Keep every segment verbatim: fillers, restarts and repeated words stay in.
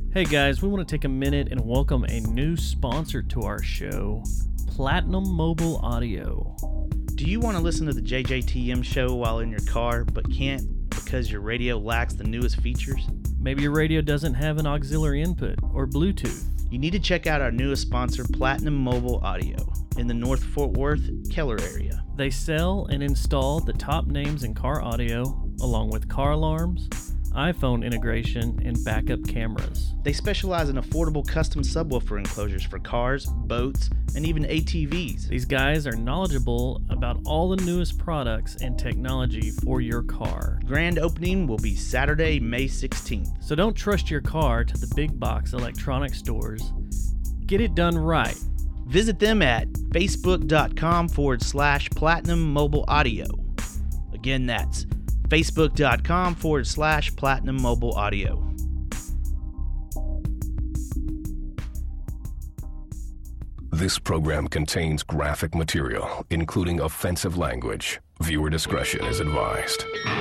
Hey guys, we want to take a minute and welcome a new sponsor to our show, Platinum Mobile Audio. Do you want to listen to the J J T M show while in your car but can't because your radio lacks the newest features? Maybe your radio doesn't have an auxiliary input or Bluetooth. You need to check out our newest sponsor, Platinum Mobile Audio, in the North Fort Worth, Keller area. They sell and install the top names in car audio, along with car alarms, iPhone integration, and backup cameras. They specialize in affordable custom subwoofer enclosures for cars, boats, and even A T Vs. These guys are knowledgeable about all the newest products and technology for your car. Grand opening will be Saturday, May sixteenth. So don't trust your car to the big box electronic stores. Get it done right. Visit them at facebook.com forward slash platinum mobile audio. Again, that's facebook.com forward slash platinum mobile audio. This program contains graphic material, including offensive language. Viewer discretion is advised.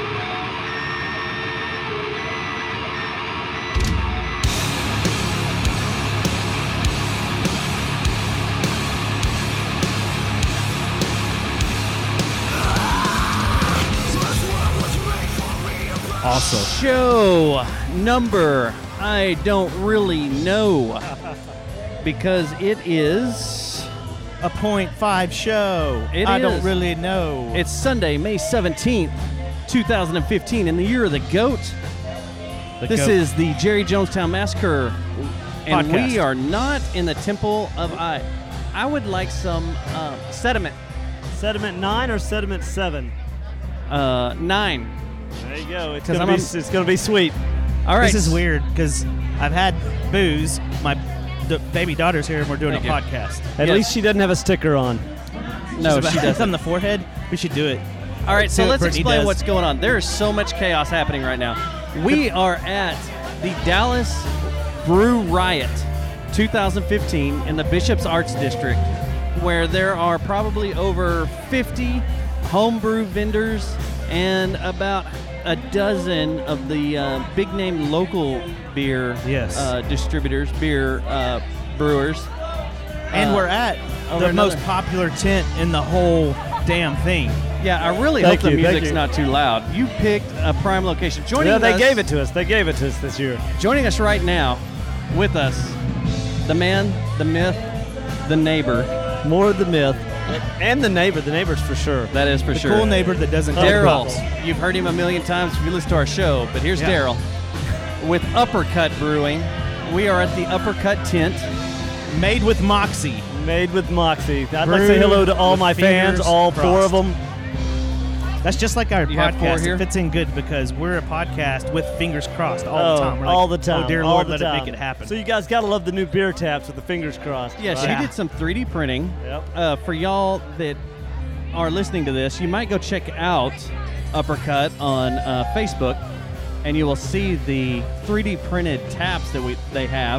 Awesome. Show number, I don't really know, because it is a point five show. It I is. don't really know. It's Sunday, May seventeenth, twenty fifteen, in the year of the goat. The this goat. is the Jerry Jonestown Massacre, and Podcast. we are not in the Temple of I. I would like some uh, sediment. Sediment nine or sediment seven? Uh, nine. There you go. It's 'Cause gonna I'm be a- it's gonna be sweet. All right. This is weird because I've had booze. My d- baby daughter's here and we're doing Thank a you. podcast. At Yes. least she doesn't have a sticker on. No, She's she about- doesn't. on the forehead. We should do it. All right, so Do it, let's Brittany explain does. what's going on. There is so much chaos happening right now. We are at the Dallas Brew Riot twenty fifteen in the Bishop's Arts District, where there are probably over fifty homebrew vendors and about a dozen of the uh, big-name local beer Yes. uh, distributors, beer uh, brewers. And Uh, we're at oh, the another- most popular tent in the whole damn thing. Yeah, I really Thank hope the you, thank music's you. not too loud. You picked a prime location. Joining Yeah, they us, gave it to us. They gave it to us this year. Joining us right now, with us, the man, the myth, the neighbor. More of the myth, and the neighbor. The neighbor's for sure. That is for The sure. cool neighbor that doesn't call Daryl. props. You've heard him a million times if you listen to our show, but here's Yeah. Daryl with Uppercut Brewing. We are at the Uppercut tent. Made with Moxie. Made with Moxie. I'd like to say Brewed hello to all with my fans, fingers all four of crossed. them. That's just like our You have four podcast. here? It fits in good because we're a podcast with fingers crossed all oh, the time. We're like, all the time. Oh, dear all Lord, the let time. it make it happen. So you guys gotta love the new beer taps with the fingers crossed. Yeah, she Yeah. did some three D printing. Yep. Uh, for y'all that are listening to this, you might go check out Uppercut on uh, Facebook, and you will see the three D printed taps that we they have.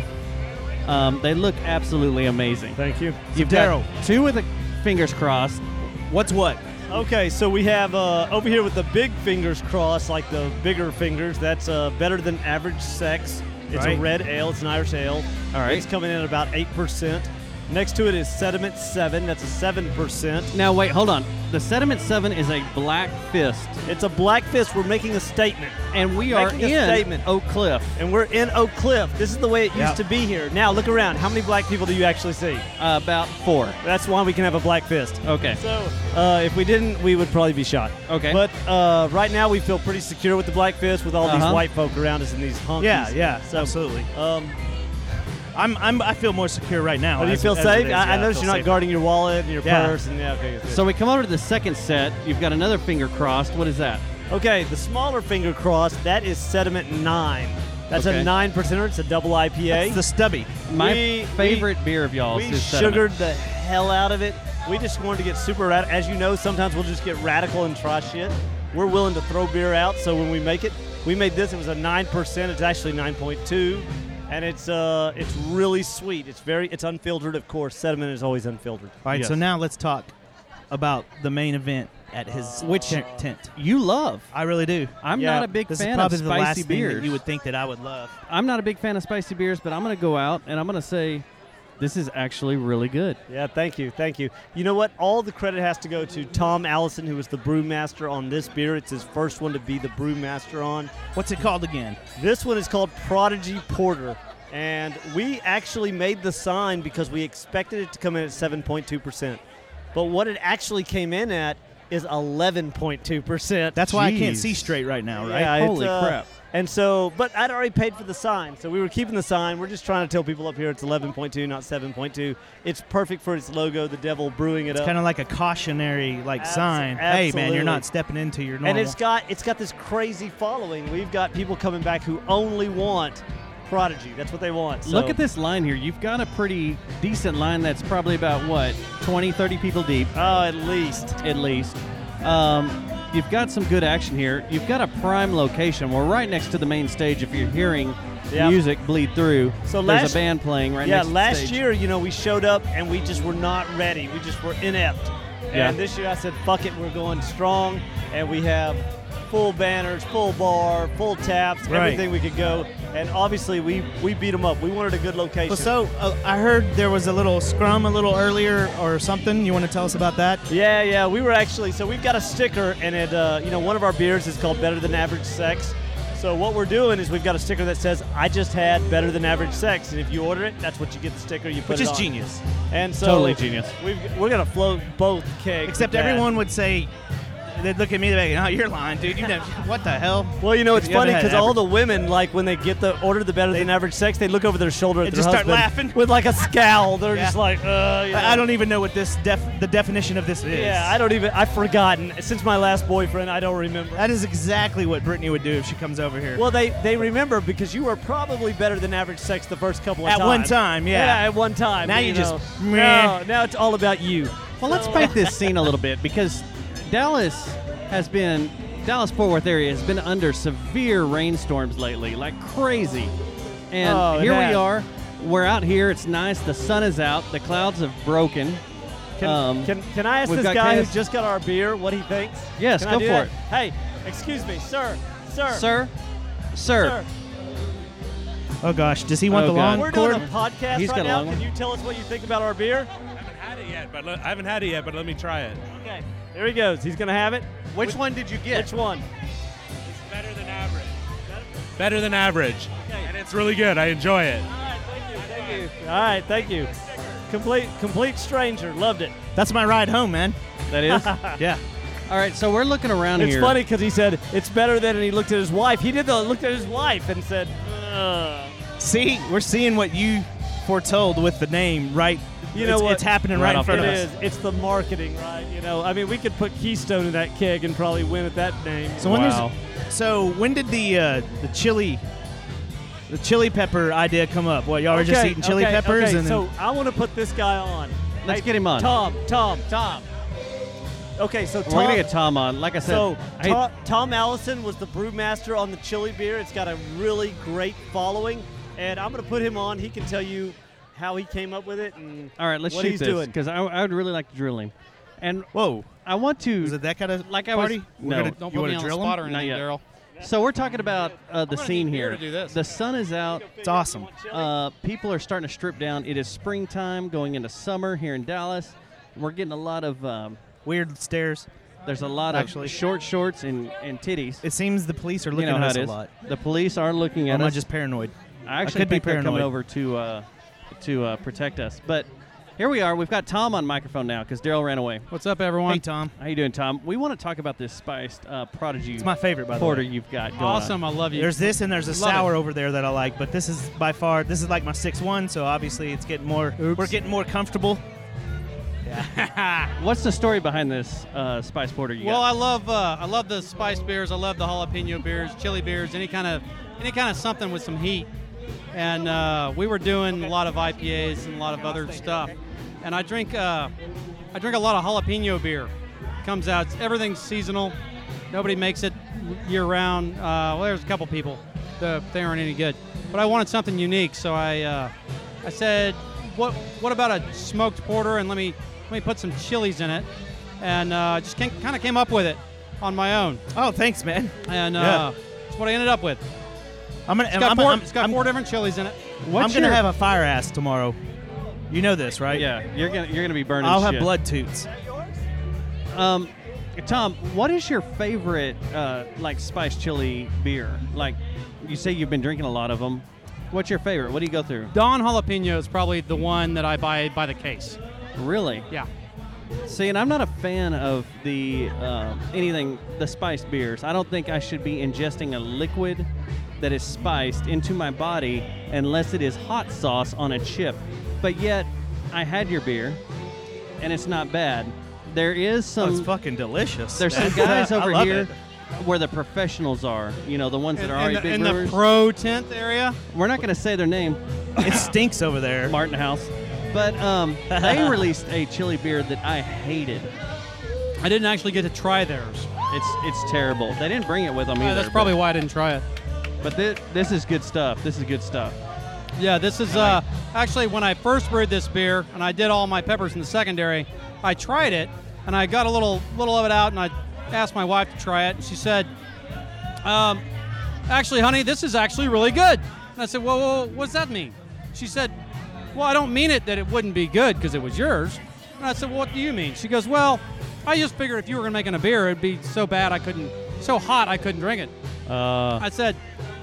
Um, they look absolutely amazing. Thank you. You've Daryl. got two with the fingers crossed. What's what? Okay, so we have uh, over here with the big fingers crossed, like the bigger fingers. That's uh, better than average sex. It's Right. a red ale. It's an Irish ale. All right. It's coming in at about eight percent. Next to it is Sediment seven. That's a seven percent. Now wait, hold on. The Sediment Seven is a Black Fist, It's a Black Fist. We're making a statement. and we are Making a in statement. Oak Cliff. And we're in Oak Cliff. This is the way it used Yep. to be here. Now, look around. How many black people do you actually see? Uh, about four. That's why we can have a Black Fist. Okay. So, uh, if we didn't, we would probably be shot. Okay. But uh, right now, we feel pretty secure with the Black Fist, with all Uh-huh. these white folk around us and these honkies. Yeah, yeah, So, absolutely. Um, I'm, I'm, I feel more secure right now. oh, do you as- feel as it safe? is. I, I Yeah, noticed feel you're not safer. guarding your wallet and your Yeah. purse. And yeah, okay. Good. So we come over to the second set. You've got another finger crossed. What is that? Okay, the smaller finger cross, that is Sediment nine. That's Okay. a nine percenter. It's a double I P A. It's the stubby. My We- favorite beer of y'all's We is Sediment. sugared the hell out of it. We just wanted to get super radical. As you know, sometimes we'll just get radical and try shit. We're willing to throw beer out, so when we make it, we made this. It was a nine percent. It's actually nine point two, and it's uh, it's really sweet. It's very, it's unfiltered, of course. Sediment is always unfiltered. All right, Yes. so now let's talk about the main event at his Which- tent. tent. You love. I really do. I'm Yeah, not a big This is fan of probably the last spicy thing beers. that you would think that I would love. I'm not a big fan of spicy beers, but I'm going to go out and I'm going to say this is actually really good. Yeah, thank you, thank you. You know what? All the credit has to go to Tom Allison, who was the brewmaster on this beer. It's his first one to be the brewmaster on. What's it called again? This one is called Prodigy Porter, and we actually made the sign because we expected it to come in at seven point two percent. But what it actually came in at is eleven point two percent. That's why I can't Jeez. see straight right now, right? Yeah, it's, Holy uh, crap. And so, but I'd already paid for the sign, so we were keeping the sign. We're just trying to tell people up here it's eleven point two, not seven point two. It's perfect for its logo, the devil brewing it It's up. kind of like a cautionary like Abs- sign. Hey, man, you're absolutely. not stepping into your normal. and it's got it's got this crazy following. We've got people coming back who only want Prodigy. That's what they want. So. Look at this line here. You've got a pretty decent line that's probably about, what, twenty, thirty people deep Oh, at least. at least. Um, you've got some good action here. You've got a prime location. We're right next to the main stage if you're hearing Yep. music bleed through. So There's last- a band playing right Yeah, next to the last stage. year, you know, we showed up and we just were not ready. We just were inept. Yeah. And this year I said, fuck it, we're going strong. And we have full banners, full bar, full taps, Right. everything we could go. And obviously, we, we beat them up. We wanted a good location. Well, so uh, I heard there was a little scrum a little earlier or something. You want to tell us about that? Yeah, yeah, we were actually, so we've got a sticker, and it, uh, you know, one of our beers is called Better Than Average Sex. So what we're doing is we've got a sticker that says, I just had better than average sex. And if you order it, that's what you get the sticker, you put Which it is on. genius. And so Totally genius. We've, we're going to float both kegs. Except with that. everyone would say, they'd look at me, they'd be like, oh, you're lying, dude. You never, what the hell? Well, you know, it's You funny haven't had because all average- the women, like when they get the order the better than average sex, they look over their shoulder at And their just start husband laughing. with like a scowl. They're Yeah. just like, uh, you know. I I don't even know what this def- the definition of this is. Yeah, I don't even. I've forgotten. Since my last boyfriend, I don't remember. That is exactly what Brittany would do if she comes over here. Well, they they remember because you were probably better than average sex the first couple of At times. one time, yeah. at one time. Now you just, know. meh. No, now it's all about you. Well, let's paint this scene a little bit because Dallas has been, Dallas-Fort Worth area has been under severe rainstorms lately, like crazy. And Oh, it here we has. are. We're out here. It's nice. The sun is out. The clouds have broken. Can, Um, can, can I ask we've this got guy Cass- who just got our beer what he thinks? Yes, Can I go do for that? it. Hey, excuse me, sir, sir, Sir? Sir? sir. oh, gosh. Does he want Oh, the God. long We're cord? doing a podcast He's right got a now. long Can one. you tell us what you think about our beer? I haven't had it yet, but le- I haven't had it yet, but let me try it. Okay, here he goes. He's gonna have it. Which one did you get? Which one? It's better than average. Better than average. Okay. And it's really good. I enjoy it. All right, thank you, thank you. All right, thank you. Complete, complete stranger. Loved it. That's my ride home, man. That is? Yeah. All right, so we're looking around It's here. funny because he said it's better than, and he looked at his wife. He did the looked at his wife and said, Ugh. See, we're seeing what you foretold with the name, right? You know it's, what? It's happening Right right, in off front the of It us. is. It's the marketing, right? You know, I mean, we could put Keystone in that keg and probably win at that name. So when Wow. there's, so when did the uh, the chili the chili pepper idea come up? What y'all were just Okay, eating chili okay, peppers okay, and then, so I want to put this guy on. Let's Hey, get him on. Tom, Tom, Tom. Okay, so Tom. We're going to get Tom on. Like I said, So I hate- Tom, Tom Allison was the brewmaster on the chili beer. It's got a really great following, and I'm going to put him on. He can tell you how he came up with it and all right, let's what shoot he's this doing. because I, I would really like to drill him. And whoa, I want to. is it that kind of Like I was- party? no. We're gonna, Don't you put wanna me on the drill 'em? spot or Not anything, yet. Daryl. So we're talking about uh, the gonna scene need beer here. to do this. The sun is out. It's awesome. Uh, people are starting to strip down. It is springtime, going into summer here in Dallas. We're getting a lot of. Um, Weird stairs. there's a lot Actually. of short shorts and, and titties. It seems the police are You looking know at how us it a is. lot. The police are looking Or at am I us. just paranoid? I actually could be think they're coming paranoid. over to uh, to uh, protect us. But here we are. We've got Tom on microphone now because Daryl ran away. What's up, everyone? Hey, Tom. How you doing, Tom? We want to talk about this spiced uh, Prodigy It's my favorite, by the porter way. you've got going Awesome. on. I love you. There's this and there's a Love sour it. over there that I like, but this is by far this is like my six one, so obviously it's getting more. Oops. We're getting more comfortable. What's the story behind this uh, spice porter you well, got? I love uh, I love the spice beers. I love the jalapeno beers, chili beers, any kind of any kind of something with some heat. And uh, we were doing a lot of I P As and a lot of other stuff. And I drink uh, I drink a lot of jalapeno beer. Comes out. Everything's seasonal. Nobody makes it year round. Uh, well, there's a couple people. The, they aren't any good. But I wanted something unique, so I uh, I said, what what about a smoked porter? And let me let me put some chilies in it. and uh, just kind of came up with it on my own. Oh, thanks, man. And uh, Yeah. that's what I ended up with. I'm gonna. It's got, I'm, four, I'm, it's got I'm, four different chilies in it. What's I'm gonna your- have a fire ass tomorrow. You know this, right? Yeah, you're gonna you're gonna be burning. I'll have shit. blood toots. Um, Tom, what is your favorite uh, like spiced chili beer? Like, you say you've been drinking a lot of them. What's your favorite? What do you go through? Don Jalapeno is probably the one that I buy by the case. Really? Yeah. See, and I'm not a fan of the um, anything the spiced beers. I don't think I should be ingesting a liquid that is spiced into my body unless it is hot sauce on a chip. But yet, I had your beer, and it's not bad. There is Oh, some. it's fucking delicious. There's some guys I over love here it. where the professionals are. You know, the ones that In, are in already the, big in the brewers. pro tent area. We're not going to say their name, It stinks over there. Martin House, but um, they released a chili beer that I hated. I didn't actually get to try theirs. It's it's terrible. They didn't bring it with them either. Uh, that's but- probably why I didn't try it. But this, this is good stuff. This is good stuff. Yeah, this is uh, actually when I first brewed this beer, and I did all my peppers in the secondary. I tried it, and I got a little little of it out, and I asked my wife to try it, and she said, um, "Actually, honey, this is actually really good." And I said, "Well, well what does that mean?" She said, "Well, I don't mean it that it wouldn't be good because it was yours." And I said, "Well, what do you mean?" She goes, "Well, I just figured if you were gonna making a beer, it'd be so bad I couldn't, so hot I couldn't drink it." Uh, I said,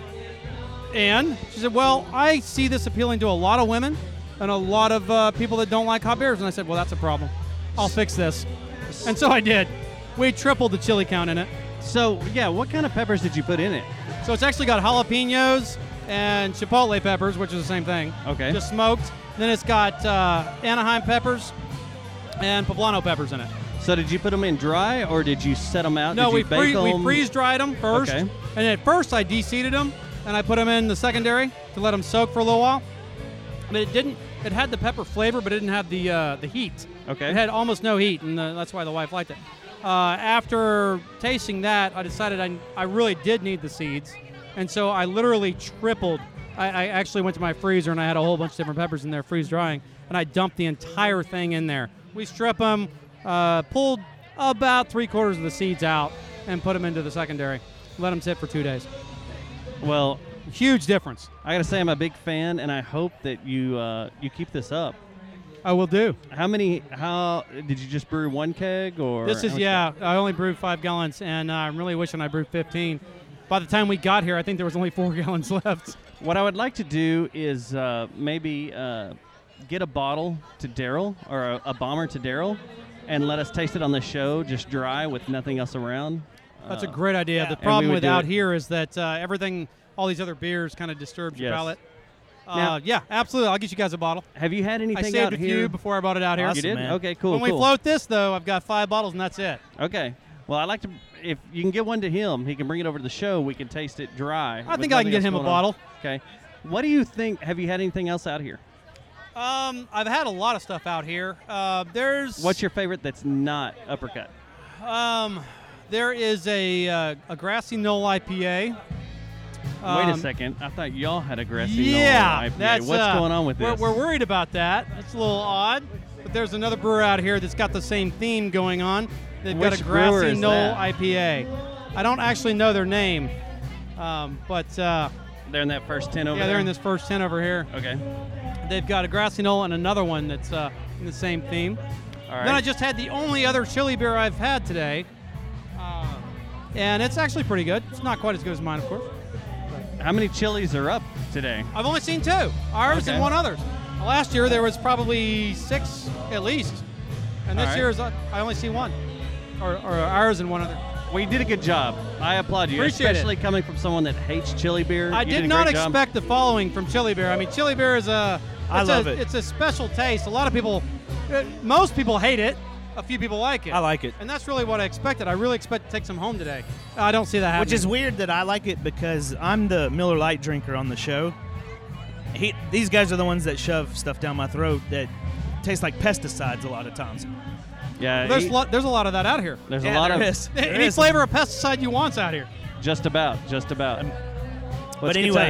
and she said, well, I see this appealing to a lot of women and a lot of uh, people that don't like hot beers. And I said, well, that's a problem. I'll fix this. And so I did. We tripled the chili count in it. so, yeah, what kind of peppers did you put in it? So it's actually got jalapenos and chipotle peppers, which is the same thing. Okay. Just smoked. Then it's got uh, Anaheim peppers and poblano peppers in it. So did you put them in dry, or did you set them out? No, did we, you bake free, we them? freeze dried them first. Okay. And at first I de-seeded them and I put them in the secondary to let them soak for a little while. But it didn't. It had the pepper flavor, but it didn't have the uh, the heat. Okay. It had almost no heat, and uh, that's why the wife liked it. Uh, after tasting that, I decided I, I really did need the seeds, and so I literally tripled. I, I actually went to my freezer and I had a whole bunch of different peppers in there freeze drying, and I dumped the entire thing in there. We strip them, uh, pulled about three quarters of the seeds out, and put them into the secondary. Let them sit for two days. Well, Huge difference. I gotta say I'm a big fan, and I hope that you uh, you keep this up. I will do. How many? How did you just brew one keg, or This how is, much- yeah, I only brewed five gallons, and uh, I'm really wishing I brewed fifteen. By the time we got here, I think there was only four gallons left. What I would like to do is uh, maybe uh, get a bottle to Daryl, or a, a bomber to Daryl, and let us taste it on the show, just dry with nothing else around. That's a Uh, great idea. The And we problem would with do out it. here is that uh, everything, all these other beers kind of disturbs your Yes. palate. Uh, Now- yeah, absolutely. I'll get you guys a bottle. Have you had I anything saved out a here? few before I brought it out here. You Awesome, did? man. Okay, cool. when we cool. float this, though, I've got five bottles, and that's it. Okay. Well, I like to. If you can get one to him, he can bring it over to the show. We can taste it dry. I with think I can nothing get else him a going on. bottle. Okay. What do you think? Have you had anything else out here? Um, I've had a lot of stuff out here. Uh, there's What's your favorite that's not uppercut? um, there is a uh, a grassy knoll I P A. Wait a Um, second. I thought y'all had a grassy Yeah, knoll I P A. that's What's uh, going on with we're, this? We're worried about that. That's a little odd. But there's another brewer out here that's got the same theme going on. They've got Which a brewer grassy is knoll that? I P A. I don't actually know their name, um, but uh, They're in that first ten over yeah, there. they're in this first ten over here. Okay. They've got a grassy knoll and another one that's uh, in the same theme. All right. Then I just had the only other chili beer I've had today, uh, and it's actually pretty good. It's not quite as good as mine, of course. How many chilies are up today? I've only seen two, ours Okay. and one other. Last year there was probably six at least, and this All right. year is uh, I only see one, or, or ours and one other. Well, you did a good job. I applaud you, Appreciate it. especially coming from someone that hates chili beer. I You did a not great job. expect the following from chili beer. I mean, chili beer is a I it's love a, it. It's a special taste. A lot of people, uh, most people hate it. A few people like it. I like it. And that's really what I expected. I really expect to take some home today. I don't see that happening. Which is weird that I like it because I'm the Miller Lite drinker on the show. He, these guys are the ones that shove stuff down my throat that tastes like pesticides a lot of times. Yeah, there's he- a lot, there's a lot of that out here. there's Yeah, a lot there of is. There Any is. flavor of pesticide you want's out here. just about, just about. But Let's get anyway, times.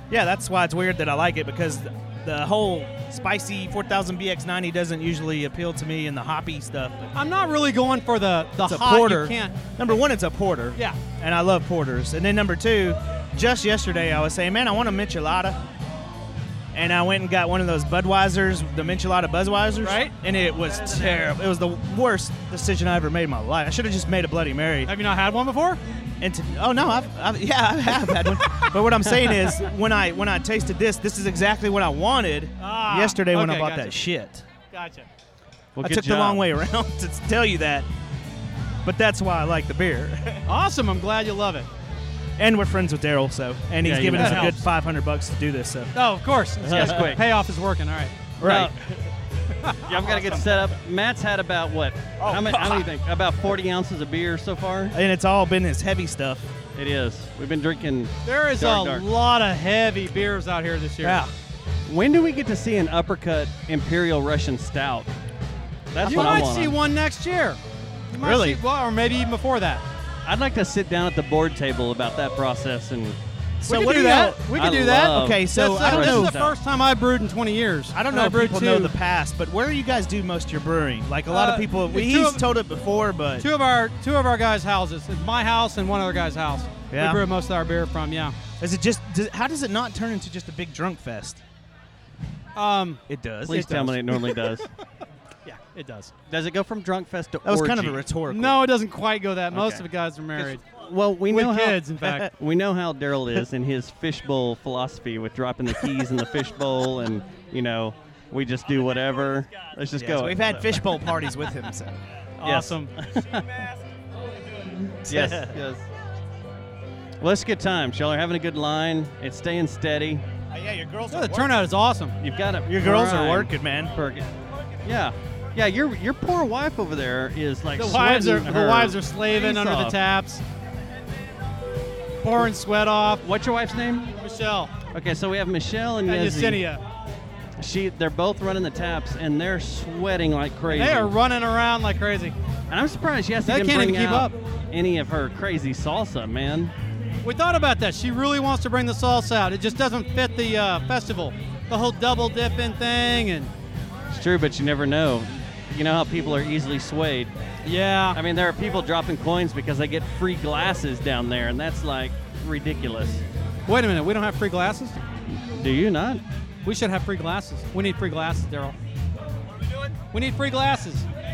Yeah, that's why it's weird that I like it, because the whole spicy four thousand B X ninety doesn't usually appeal to me, and the hoppy stuff. I'm not really going for the the It's a hot. porter. You can't. Number one, it's a porter. Yeah. And I love porters. And then number two, just yesterday I was saying, man, I want a Michelada. And I went and got one of those Budweisers, the Michelada Budweisers. Right. And it was terrible. It was the worst decision I ever made in my life. I should have just made a Bloody Mary. Have you not had one before? And to, oh no, I've, I've yeah, I have had one. But what I'm saying is, when I when I tasted this, this is exactly what I wanted Ah, yesterday when I okay, bought gotcha. that shit. Gotcha. Well, I good took job. the long way around to tell you that. But that's why I like the beer. Awesome. I'm glad you love it. And we're friends with Daryl, so and he's Yeah, giving you us know. a good Helps. five hundred bucks to do this. So Oh, of course. Yes, quick. Payoff is working. All right. right. Yeah, I've got to get set up. Matt's had about what? Oh, how many? How many? Think? About forty ounces of beer so far. And it's all been his heavy stuff. It is. We've been drinking. There is Dark, a dark. lot of heavy beers out here this year. Yeah. When do we get to see an uppercut Imperial Russian Stout? That's You what I might want. see one next year. You might Really? See, well, or maybe even before that. I'd like to sit down at the board table about that process and. So we what can do do that. y'all- We can I do that. love- Okay, so That's, I uh, don't this know. is the first time I brewed in twenty years. I don't And know if brewed people two, know the past, but where do you guys do most of your brewing? Like a lot Uh, of people, the he's two of- told it before, but two of our two of our guys' houses. It's my house and one other guy's house. Yeah. We brew most of our beer from. Yeah. is it just? Does, how does it not turn into just a big drunk fest? Um. It does. Please It tell does. me it normally does. Yeah, it does. Does it go from drunk fest to That was kind of orgy? a rhetorical. No, it doesn't quite go that. Most Okay. of the guys are married Well, we with know kids. how, In fact. we know how Daryl is in his fishbowl philosophy with dropping the keys in the fishbowl, and you know we just do whatever. Let's just Yes, go. we've had fishbowl parties with him. So. Awesome. Yes, yes. Well, it's a good time. Y'all are having a good line. It's staying steady. yeah, your girls. Yeah, the turnout is awesome. You've got to. Your girls are working, man. Yeah, yeah. Your your poor wife over there is like The wives are sweating the her wives are slaving face under the off. taps, pouring sweat off. What's your wife's name? Michelle Okay, so we have Michelle and and Yezi. Yesenia. She, they're both running the taps, and they're sweating like crazy. They are running around like crazy. And I'm surprised Yesi They didn't can't bring even keep out up. any of her crazy salsa, man. We thought about that. She really wants to bring the salsa out. It just doesn't fit the uh, festival. The whole double dipping thing, and It's true, but you never know. You know how people are easily swayed. yeah. I mean, there are people dropping coins because they get free glasses down there, and that's like ridiculous. Wait a minute. We don't have free glasses. Do you not? We should have free glasses. We need free glasses, Daryl. We need free glasses.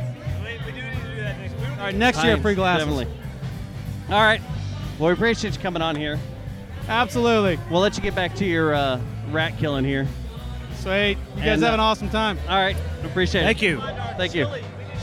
All right, next year, Heinz, free glasses. Definitely. All right. Well, we appreciate you coming on here. Absolutely. We'll let you get back to your uh, rat killing here. Sweet. You guys And, have uh, an awesome time. All right. Appreciate Thank it. you. Thank you.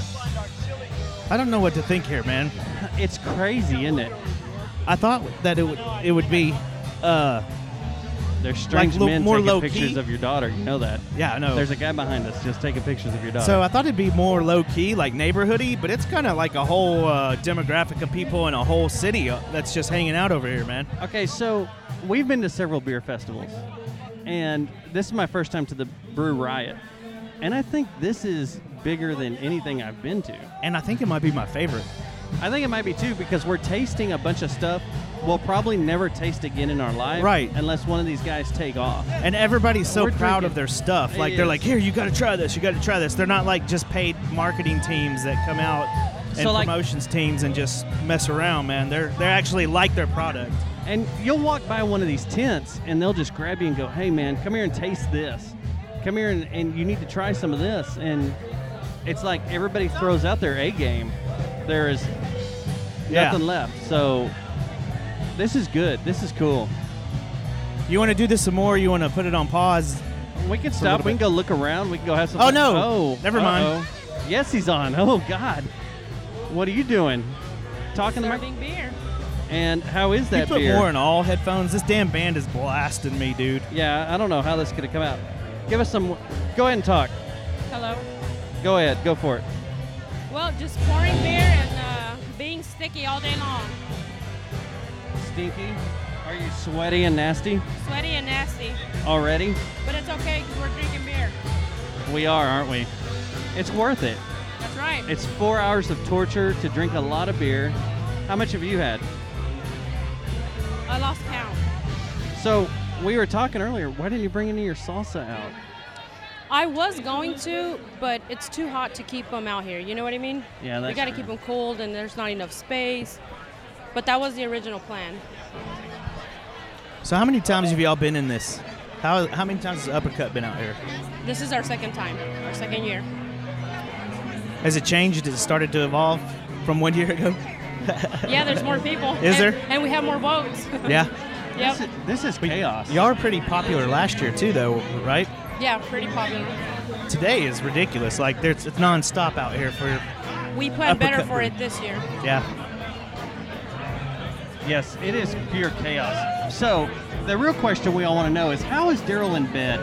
I don't know what to think here, man. It's crazy, isn't it? I thought that it would it would be, uh, There's strange lo- men more taking low-key? pictures of your daughter. You know that. yeah, I know. There's a guy behind us just taking pictures of your daughter. So I thought it'd be more low key, like neighborhoody, but it's kind of like a whole uh, demographic of people in a whole city uh, that's just hanging out over here, man. Okay, so we've been to several beer festivals, and this is my first time to the Brew Riot, and I think this is bigger than anything I've been to. And I think it might be my favorite. I think it might be too because we're tasting a bunch of stuff we'll probably never taste again in our life, Right. Unless one of these guys take off. And everybody's so We're proud drinking- of their stuff. Like It they're is. like, here, you got to try this. You got to try this. They're not like just paid marketing teams that come out and So, like- promotions teams and just mess around, man. They're they're actually like their product. And you'll walk by one of these tents, and they'll just grab you and go, "Hey, man, come here and taste this. Come here and, and you need to try some of this." And it's like everybody throws out their A game. There is Yeah. nothing left. So this is good. This is cool. You want to do this some more? You want to put it on pause? We can a stop. little We can bit. go look around. We can go have some. Oh, fun. no. Oh, Never mind. uh-oh. Yes, he's on. Oh God. What are you doing? Talking to my. Serving beer. And how is You that put beer? more in all headphones. This damn band is blasting me, dude. Yeah, I don't know how this could have come out. Give us some. Go ahead and talk. Hello. Go ahead. Go for it. Well, just pouring beer and uh, being sticky all day long. Stinky. Are you sweaty and nasty Sweaty and nasty. already? But it's okay because we're drinking beer. We are, aren't we? It's worth it. That's right. It's four hours of torture to drink a lot of beer. How much have you had? I lost count. So we were talking earlier. Why didn't you bring any of your salsa out? I was going to, but it's too hot to keep them out here. You know what I mean? Yeah, that's We got to true. keep them cold, and there's not enough space. But that was the original plan. So how many times have y'all been in this? How how many times has Uppercut been out here? This is our second time, our second year. Has it changed? Has it started to evolve from one year ago? Yeah, there's more people. Is and, there? And we have more boats. Yeah. Yep. This is, this is chaos. Y'all were pretty popular last year too, though, right? Yeah, pretty popular. Today is ridiculous. Like there's it's nonstop out here for We plan better Uppercut for brew. it this year. yeah. Yes, it is pure chaos. So, the real question we all want to know is, how is Daryl in bed?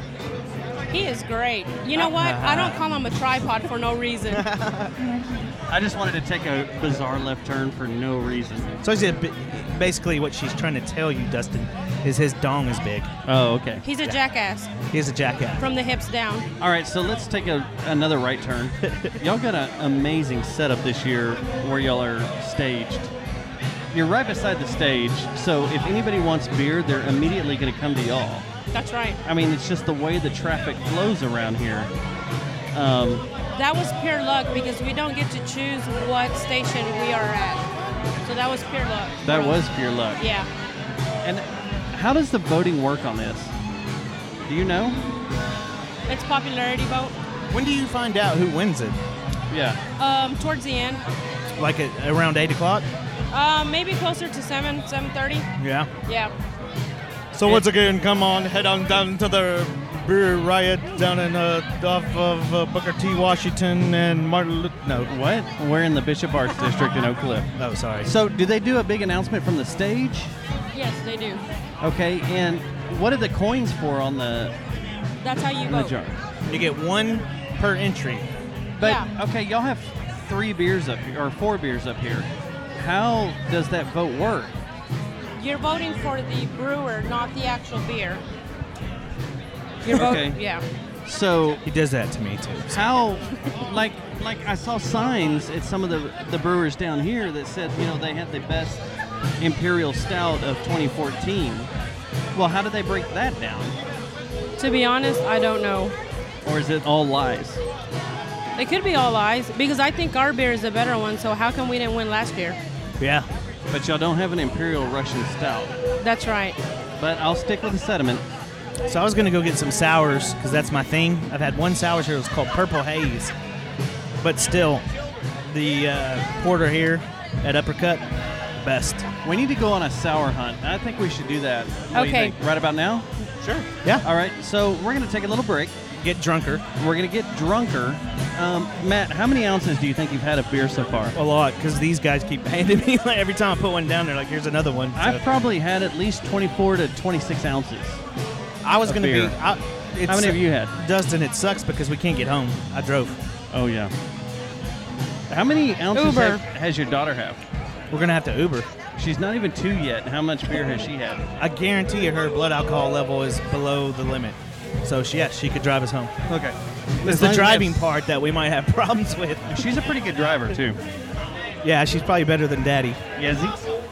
He is great. You know what? I don't call him a tripod for no reason. I just wanted to take a bizarre left turn for no reason. So is it bi- basically what she's trying to tell you, Dustin, is his dong is big. Oh, okay. He's a jackass He is a jackass. from the hips down. All right, so let's take a, another right turn. Y'all got an amazing setup this year where y'all are staged. You're right beside the stage, so if anybody wants beer, they're immediately going to come to y'all. That's right. I mean, it's just the way the traffic flows around here. Um, That was pure luck because we don't get to choose what station we are at. So that was pure luck. that for was us. pure luck. Yeah. And how does the voting work on this? Do you know? It's popularity vote. When do you find out who wins it? Yeah. Um, towards the end. Like at around eight o'clock? Um, maybe closer to seven, seven thirty. Yeah. Yeah. So once again, come on, head on down to the beer riot down in uh, off of uh, Booker T. Washington and Martin. Lu- no. What? We're in the Bishop Arts District in Oak Cliff. Oh, sorry. So, do they do a big announcement from the stage? Yes, they do. Okay, and what are the coins for on the, That's how you on the vote. jar? You get one per entry. But Yeah. okay, y'all have three beers up here, or four beers up here. How does that vote work? You're voting for the brewer, not the actual beer. You're voting. Okay. Yeah. So He does that to me too. how, like, like I saw signs at some of the the brewers down here that said, you know, they had the best imperial stout of twenty fourteen. Well, how do they break that down? To be honest, I don't know. Or is it all lies? It could be all lies because I think our beer is a better one. So how come we didn't win last year? Yeah. But y'all don't have an imperial Russian stout. That's right. But I'll stick with the sediment. So I was gonna go get some sours because that's my thing. I've had one sour here. It was called Purple Haze, but still, the uh, porter here at Uppercut, best. We need to go on a sour hunt. I think we should do that. What do you Okay. think? Right about now? Sure. Yeah. All right, so we're going to take a little break. Get drunker. We're going to get drunker. Um, Matt, how many ounces do you think you've had of beer so far? A lot because these guys keep handing me like every time I put one down. They're like, "Here's another one." So I've probably had at least twenty-four to twenty-six ounces. I was of gonna beer. be. I, it's, How many have you had? Dustin, it sucks because we can't get home. I drove. Oh, yeah. How many ounces Uber. have- has your daughter have? We're gonna have to Uber. She's not even two yet. How much beer has she had? I guarantee you her blood alcohol level is below the limit. So she, yes, she could drive us home. Okay. It's the driving part that we might have problems with. She's a pretty good driver, too. Yeah, she's probably better than Daddy. Yezzy?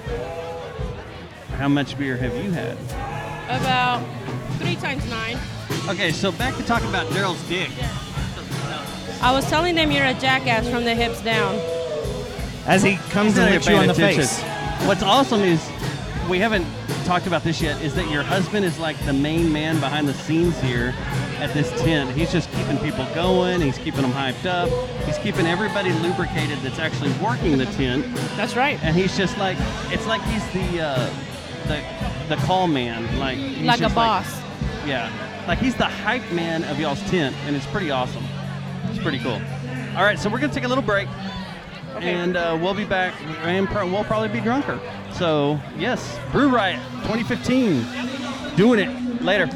How much beer have you had? About three times nine. Okay, so back to talking about Daryl's dick. I was telling them you're a jackass from the hips down. As he comes He's not and even licks you on paying the attention. face. What's awesome is, we haven't talked about this yet, is that your husband is like the main man behind the scenes here at this tent. He's just keeping people going. He's keeping them hyped up. He's keeping everybody lubricated that's actually working the tent. That's right. And he's just like, it's like he's the uh, the the call man. Like, he's Like a just boss. yeah. Like he's the hype man of y'all's tent, and it's pretty awesome. It's pretty cool. All right, so we're going to take a little break. And uh, we'll be back, and pro- we'll probably be drunker. So, yes, Brew Riot twenty fifteen. Doing it. Later.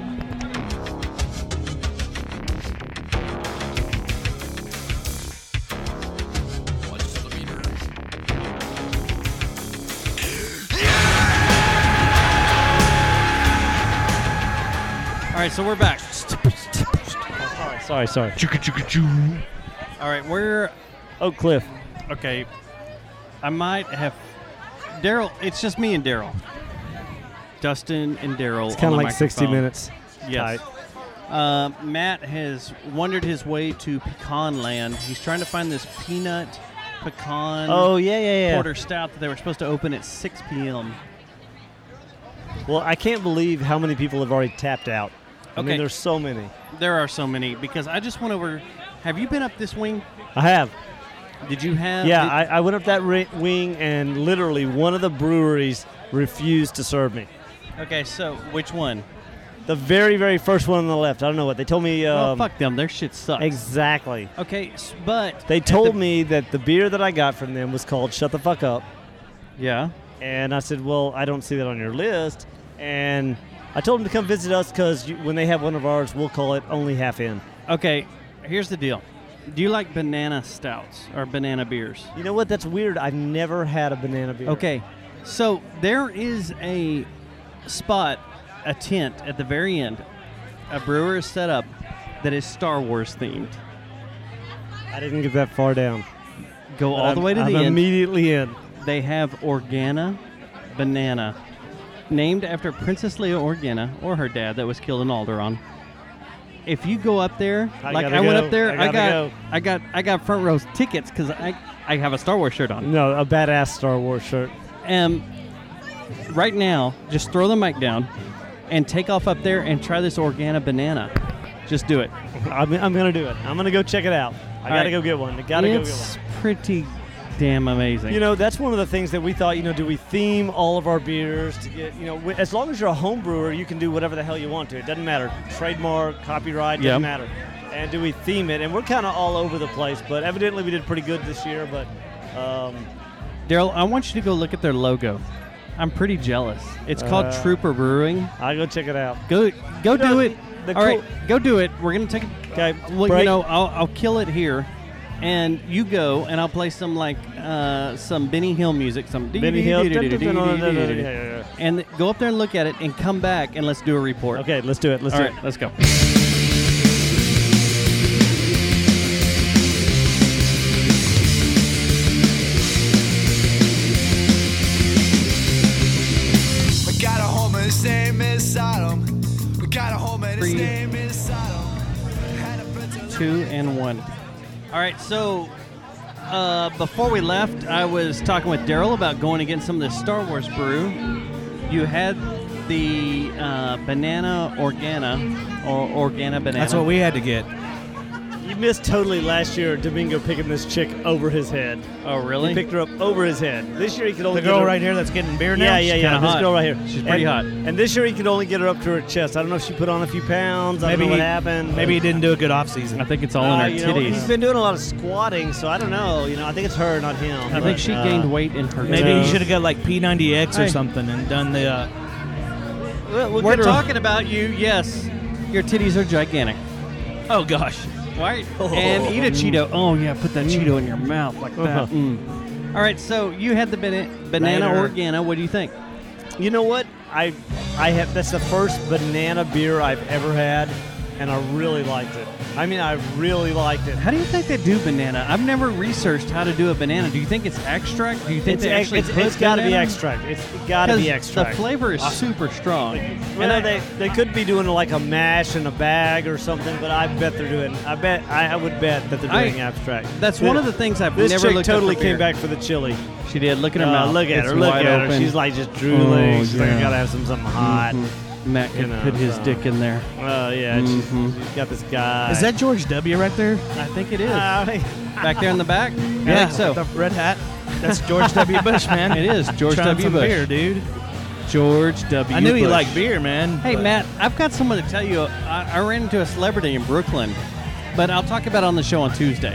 All right, so we're back. Sorry, sorry. All right, we're Oak Cliff. okay. I might have Daryl. It's just me and Daryl. Dustin and Daryl. It's kind on of the like sixty microphone. minutes. Yes. Uh, Matt has wandered his way to Pecan Land. He's trying to find this peanut pecan Oh, yeah, yeah, yeah. porter stout that they were supposed to open at six p.m. Well, I can't believe how many people have already tapped out. I Okay. mean, there's so many. There are so many because I just went over. Have you been up this wing? I have. Did you have? Yeah, did- I, I went up that ri- wing, and literally one of the breweries refused to serve me. Okay, so which one? The very, very first one on the left. I don't know what. They told me... Um, well, fuck them. Their shit sucks. Exactly. Okay, s- but They at told the- me that the beer that I got from them was called Shut the Fuck Up. Yeah. And I said, well, I don't see that on your list. And I told them to come visit us because when they have one of ours, we'll call it Only Half In. Okay, here's the deal. Do you like banana stouts or banana beers? You know what? That's weird. I've never had a banana beer. Okay, so there is a spot, a tent at the very end. A brewer is set up that is Star Wars themed. I didn't get that far down. Go But all I'm- the way to I'm the end. immediately in. They have Organa Banana, named after Princess Leia Organa or her dad that was killed in Alderaan. If you go up there, I like gotta I went go. up there, I I, gotta got, go. I got, I got front row tickets because I, I have a Star Wars shirt on. No, a badass Star Wars shirt. Um, right now, just throw the mic down and take off up there and try this Organa Banana. Just do it. I'm, I'm going to do it. I'm going to go check it out. I All got to right. go get one. I got to go get It's one. pretty damn amazing. You know, that's one of the things that we thought, you know, do we theme all of our beers to get, you know, wi- as long as you're a home brewer, you can do whatever the hell you want to. It doesn't matter. Trademark, copyright, doesn't Yep. matter. And do we theme it? And we're kind of all over the place, but evidently we did pretty good this year. But um, Daryl, I want you to go look at their logo. I'm pretty jealous. It's called Uh, Trooper Brewing. I'll go check it out. Go, go No, do it. the All right, cool- go do it. We're gonna take. Okay, A, well, you break. know, I'll, I'll kill it here, and you go, and I'll play some like uh, some Benny Hill music, some Benny Hill. Okay, and go up there and look at it, and come back, and let's do a report. let's do it. Let's All do right, it. let's go. We got a home and his name is Sodom. We got a home and his Three. name is Sodom. Had a prince- Two and one. All right, so uh, before we left, I was talking with Daryl about going and getting some of this Star Wars brew. You had the uh, banana Organa or Organa banana. That's what we had to get. You missed totally last year, Domingo picking this chick over his head. Oh, really? He picked her up over his head. This year he could only The get girl her right here that's getting beer now. Yeah, yeah, She's yeah. kinda This hot. girl right here. She's pretty and, hot. And this year he could only get her up to her chest. I don't know if she put on a few pounds. I Maybe don't know he, what happened. maybe he didn't do a good off season. I think it's all Uh, in you her know, titties. he's been doing a lot of squatting, so I don't know. You know, I think it's her, not him. I but, think she uh, gained weight in her. Maybe titties. he should have got like P ninety X or Hey. something and done the. Uh, We'll, we'll We're get her- talking about you. Yes, your titties are gigantic. oh gosh. Right. And eat a Cheeto. Oh yeah, put that Cheeto in your mouth like that. Uh-huh. Mm. All right, so you had the bana- banana Later. Organa. What do you think? You know what? I, I have. That's the first banana beer I've ever had, and I really liked it. I mean, I really liked it. How do you think they do banana? I've never researched how to do a banana. Do you think it's extract? Do you think It's, they ex- actually it's, put it's got to be banana? extract. It's got to 'Cause be extract. The flavor is super strong. Well, and I, they they could be doing like a mash in a bag or something, but I bet they're doing. I bet I, I would bet that they're I- doing abstract. that's one of the things I've This never chick looked totally up for came beer. back for the chili. She did. Look at her Uh, mouth. look at It's her. Look wide at her. open. She's like just drooling. Oh, She's like, yeah. I gotta have some something hot. Mhm. Matt could You know, put his so- dick in there. Uh, yeah, she's, Mhm. she's got this guy. Is that George W. right there? I think it is. Uh, Back there in the back? I Yeah, think so. The red hat. That's George W. Bush, man. It is George Trying W. some Bush. beer, dude. George W. I knew he Bush. liked beer, man. Hey, but- Matt, I've got someone to tell you. I, I ran into a celebrity in Brooklyn, but I'll talk about it on the show on Tuesday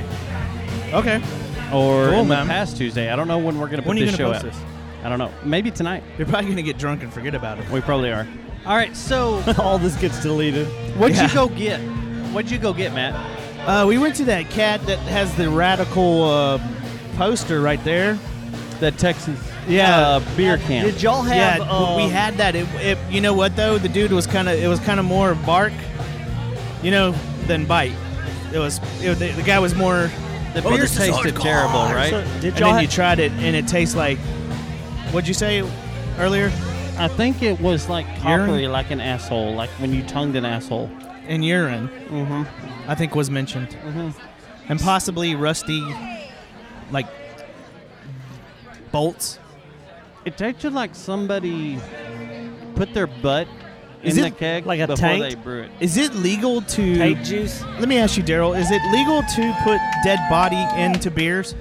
Okay. or Cool, in the man. past Tuesday. I don't know when we're going to put When are you this show gonna out. post this? I don't know. Maybe tonight. You're probably gonna get drunk and forget about it. We probably are. All right, so all this gets deleted. what'd Yeah. you go get? What'd you go get, Matt? Uh, we went to that cat that has the radical uh, poster right there. The Texas Yeah. uh, beer can. Did y'all have? yeah, um, we had that. It, it, you know what though? The dude was kind of. It was kind of more bark, you know, than bite. It was. It, the, the guy was more. the "Oh, beer this is tasted hardcore." terrible, right? So did And y'all? then ha- you tried it, and it tastes like. What'd you say earlier? I think it was like Urine? coppery, like an asshole, like when you tongued an asshole. And urine, Mm-hmm. I think, was mentioned. Mm-hmm. And possibly rusty, like, bolts. It tasted like somebody put their butt Is in it the keg like a before taint? they brew it. Is it legal to... Tape juice. Let me ask you, Daryl, is it legal to put dead body into beers?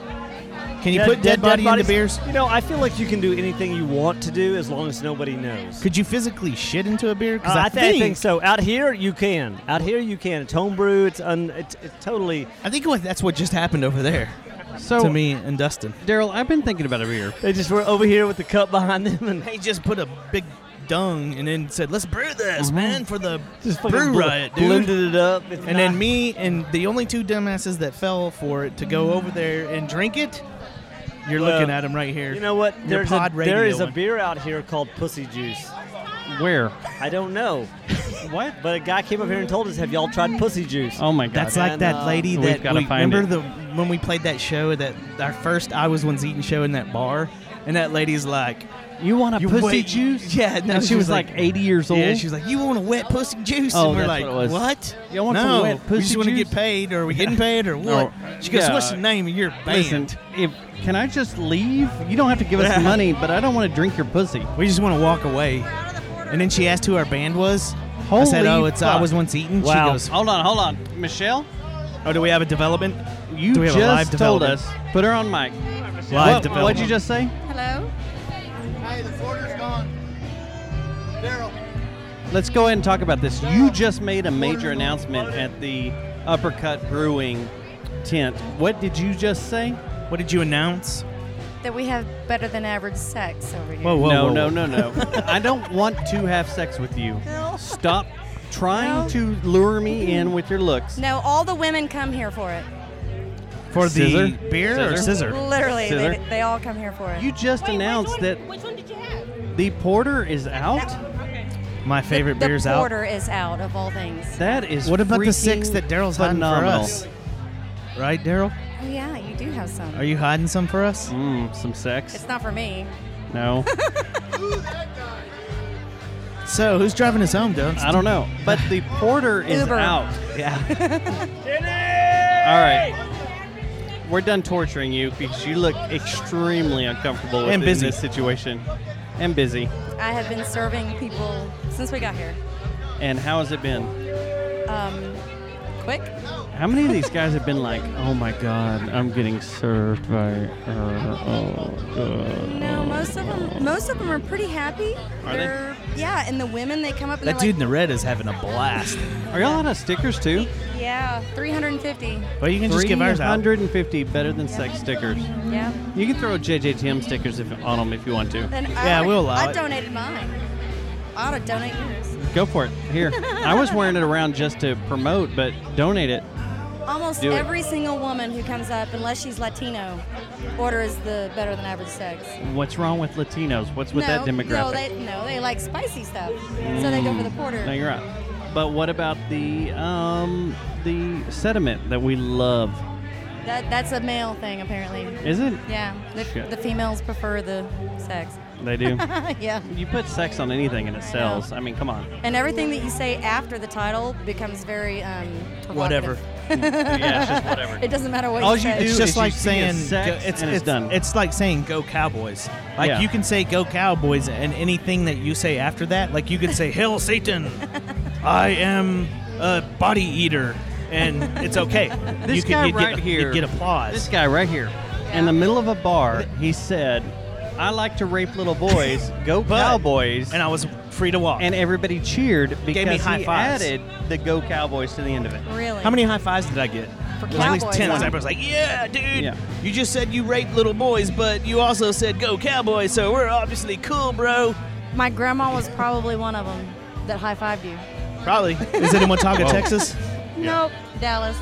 Can you Dead- put dead, body bodies? into beers? You know, I feel like you can do anything you want to do as long as nobody knows. Could you physically shit into a beer? Uh, Because I, I, th- I think so. Out here, you can. Out here, you can. It's homebrew. It's un. It's, it's totally. I think what, that's what just happened over there So, to me and Dustin. Daryl, I've been thinking about a beer. They just were over here with the cup behind them and He just put a big dung and then said, "Let's brew this, Mhm. man, for the just brew fucking bl- riot, dude." blended it up. It's And not- then me and the only two dumbasses that fell for it to go over there and drink it. You're Well, looking at them right here. You know what? Your There's pod a, there is a radioing. beer out here called Pussy Juice. Where? I don't know. What? But a guy came up here and told us, "Have y'all tried Pussy Juice?" Oh my God. That's like And, that uh, lady we've that gotta we, find remember it. the when we played that show that our first I Was One's Eating show in that bar, and that lady's like, You want a "You pussy wait- juice? Yeah, no, And she was like eighty years old. Yeah, she was like, "You want a wet pussy juice?" Oh, and we're that's like, what it was. "What? You want no, some wet we pussy just want to juice? get paid. Are we getting paid or what?" She goes, yeah. "What's the name of your band?" Listen, if can I just leave? You don't have to give us money, but I don't want to drink your pussy. We just want to walk away. And then she asked who our band was. Holy I said, "Oh, it's I fuck. Was Once Eaten." Wow. She goes, Hold on, hold on, Michelle. "Oh, do we have a development?" You Do we have a live just told development? us. Put her on mic. Live What, development. what'd you just say? Hello? Hey, the order's gone. Daryl. Let's go ahead and talk about this. You just made a major announcement at the Uppercut Brewing tent. What did you just say? What did you announce? That we have better than average sex over here. Whoa, whoa, no, whoa, no, whoa. no, no. I don't want to have sex with you. No. Stop trying No. to lure me in with your looks. No, all the women come here for it. For Scissor? the beer or Scissor? scissor? Literally, Scissor? they, they all come here for it. You just announced that Which one did you have? the porter is out. My favorite the, beer's the out. porter is out of all things. That is What about the freaking six that Daryl's hiding phenomenal. for us? Right, Daryl? Oh yeah, you do have some. Are you hiding some for us? Mm, some sex? It's not for me. No, So, who's driving us home, Dubs? I don't know. But the porter is Uber. out. Yeah. All right. We're done torturing you because you look extremely uncomfortable with And busy. this situation. And busy. I have been serving people since we got here. And how has it been? Um, quick. How many of these guys have been like, oh my God, I'm getting served by her. Oh, God. No, most of them, most of them are pretty happy. Are they? They're, Yeah, and the women they come up and That they're dude in the red is having a blast. Are y'all out of stickers too? like, yeah, three hundred fifty. Well, you can just give ours out. three hundred fifty better than sex stickers. Yeah. You can throw J J T M stickers if, on them if you want to. Then Yeah, I, we'll allow I it. donated mine. I ought to donate yours. Go for it. Here. I was wearing it around just to promote, but donate it. Almost Do it. every single woman who comes up, unless she's Latino, orders the better than average sex. What's wrong with Latinos? What's with no, that demographic? No, they no, they like spicy stuff, so they go for the porter. No, you're right. But what about the um the sediment that we love? That that's a male thing apparently. Is it? Yeah, the, Shit. the females prefer the sex. They do. Yeah. You put sex on anything and it sells. I mean, come on. And everything that you say after the title becomes very um, Whatever. provocative. Yeah, it's just whatever. It doesn't matter what All you you say. do It's is just you like see saying a sex go, it's, and it's done. It's like saying "Go Cowboys." Like Yeah. you can say "Go Cowboys" and anything that you say after that, like you could say "Hail Satan," "I am a body eater," and it's okay. This you can, guy you right get, here. You get applause. This guy right here, in the middle of a bar, he said, "I like to rape little boys. Go But- Cowboys!" and I was free to walk. And everybody cheered because me high he fives. added the "Go Cowboys" to the end of it. Really? How many high fives did I get? For It was at least Cowboys, ten. one. Everybody's like, "Yeah, dude, Yeah. you just said you raped little boys, but you also said go Cowboys, so we're obviously cool, bro." My grandma was probably one of them that high fived you. Probably. Is it in Watauga, Whoa. Texas? Nope, Dallas.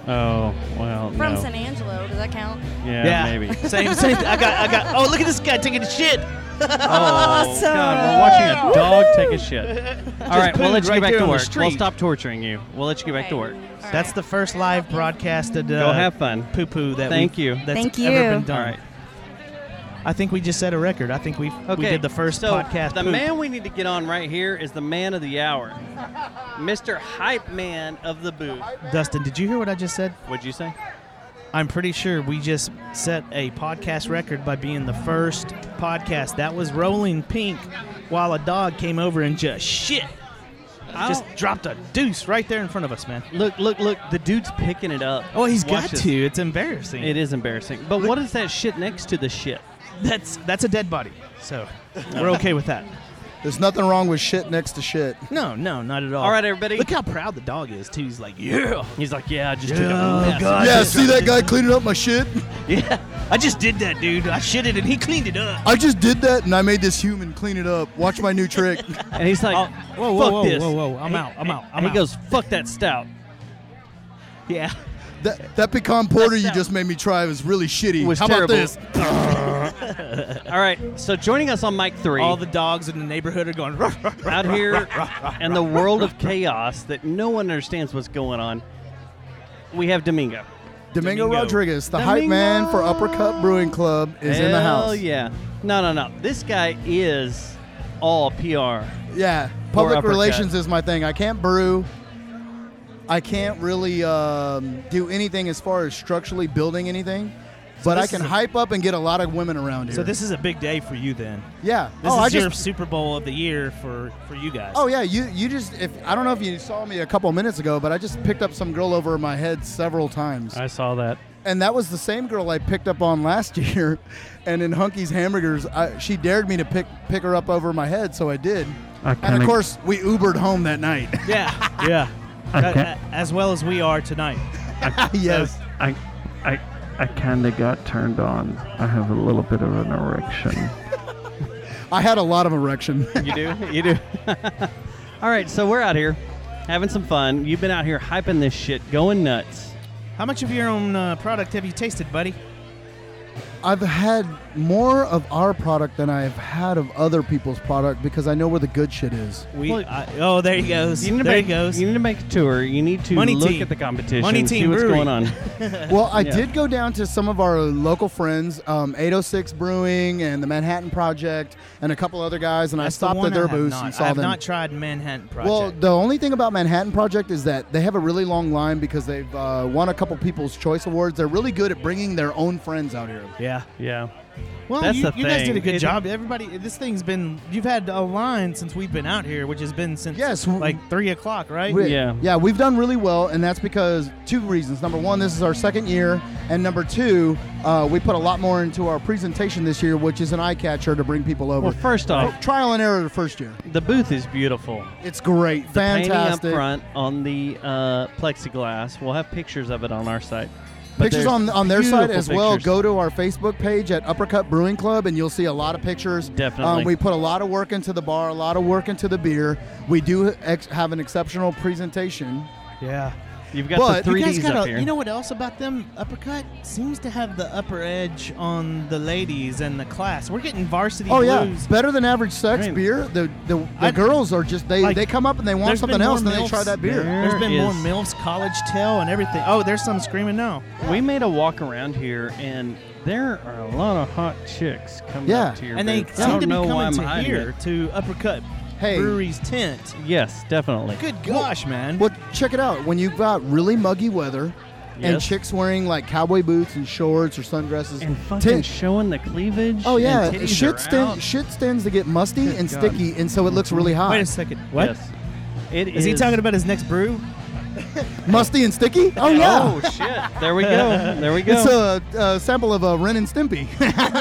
Oh well, From no. San Angelo. Does that count? Yeah, maybe. Same, same. I got, I got. Oh, look at this guy taking a shit. Oh, Awesome. God, we're watching a dog take a shit. All right, we'll pooed let you right get back there to on the work. We'll street. stop torturing you. We'll let you get back to Okay. work. All That's right. the first live broadcasted. Uh, Go have fun. Poo poo that Thank we've- you. That's Thank ever you. been done. All right. I think we just set a record. I think we Okay, we did the first so podcast. The poop. man we need to get on right here is the man of the hour, Mister Hype Man of the booth. Dustin, did you hear what I just said? What'd you say? I'm pretty sure we just set a podcast record by being the first podcast that was rolling pink while a dog came over and just shit. Just dropped a deuce right there in front of us, man. Look, look, look. The dude's picking it up. Oh, he's Watch got this. to. It's embarrassing. It is embarrassing. But what is that shit next to the shit? That's that's a dead body. So we're okay with that. There's nothing wrong with shit next to shit. No, no, not at all. All right, everybody. Look how proud the dog is, too. He's like, yeah. He's like, yeah, I just Yeah, took a mess. God. Yeah, see that guy cleaning up my shit? Yeah, I just did that, dude. I shit it and he cleaned it up. I just did that and I made this human clean it up. Watch my new trick. And he's like, Oh, whoa, whoa, fuck whoa, this. whoa, whoa. I'm He- out. I'm out. I'm and he out. goes, fuck that stout. Yeah. That that pecan porter you That's just made me try was really shitty. Was How terrible. about this? All right, so joining us on mic three. All the dogs in the neighborhood are going, ruff, ruff, ruff, out ruff, here ruff, ruff, ruff, in the ruff. world of chaos that no one understands what's going on, we have Domingo. Domingo, Domingo. Rodriguez, the hype man for Uppercut Brewing Club, is in the house. Hell yeah. No, no, no. This guy is all P R. Yeah, For public Uppercut. relations is my thing. I can't brew. I can't really um, do anything as far as structurally building anything, but I this can is a- hype up and get a lot of women around here. So this is a big day for you then. yeah. This oh, is I your just. Super Bowl of the year for, for you guys. Oh yeah, you you just if I don't know if you saw me a couple minutes ago, but I just picked up some girl over my head several times. I saw that. And that was the same girl I picked up on last year. And in Hunky's Hamburgers, I, she dared me to pick pick her up over my head, so I did. I And kinda- of course, we Ubered home that night. Yeah, yeah. I Uh, can't- as well as we are tonight. Yes. I, I, I kind of got turned on. I have a little bit of an erection. I had a lot of erection. You do? You do? All right, so we're out here having some fun. You've been out here hyping this shit, going nuts. How much of your own uh, product have you tasted, buddy? I've had more of our product than I've had of other people's product because I know where the good shit is. We. Well, I, oh, there he goes. You need to there make, he goes. You need to make a tour. You need to Money look Team. at the competition, Money see Team what's Brewery. going on. Well, I Yeah. did go down to some of our local friends, um, eight oh six Brewing and the Manhattan Project, and a couple other guys, and That's I the stopped one at their I have booths not. and saw I have them. not tried Manhattan Project. Well, the only thing about Manhattan Project is that they have a really long line because they've uh, won a couple People's Choice Awards. They're really good at bringing their own friends out here. yeah. Yeah. Well, That's you, the you guys did a thing. good It- job. Everybody, this thing's been. You've had a line since we've been out here, which has been since Yes, w- like three o'clock, right? We- Yeah. Yeah, we've done really well, and that's because two reasons. Number one, this is our second year, and number two, uh, we put a lot more into our presentation this year, which is an eye catcher to bring people over. Well, first off, Trial and error the first year. the booth is beautiful. It's great. The painting Fantastic. up front on the uh, plexiglass. We'll have pictures of it on our site. But Pictures there's on on their site beautiful as well. pictures. Go to our Facebook page at Uppercut Brewing Club, and you'll see a lot of pictures. Definitely. Um, we put a lot of work into the bar, a lot of work into the beer. We do ex- have an exceptional presentation. Yeah. You've got But the you three You guys Ds got up a, here. you know what else about them? Uppercut seems to have the upper edge on the ladies and the class. We're getting varsity Oh yeah, blues. better than average sex I mean, beer. The the, the I- girls are just they, like, they come up and they want there's something been else, more and then they try milfs that beer. there. There's been more is- MILFs, college tail, and everything. Oh, there's some screaming now. We made a walk around here, and there are a lot of hot chicks coming Yeah. up to your And they booth. I seem don't to be know why coming I'm to hiding here it. to Uppercut Hey. Brewery's tent. Yes, definitely. Good gosh, man. Well, check it out. When you've got really muggy weather, and Yes. chicks wearing like cowboy boots and shorts or sundresses, And fucking tin- showing the cleavage. oh yeah, and titties shit are stand, out. shit tends to get musty Good and God. sticky, and so it looks really hot. Wait a second. What? Yes. It Is he talking about his next brew? Musty and sticky? Oh yeah. Oh shit! There we go. There we go. It's a, a sample of a Ren and Stimpy.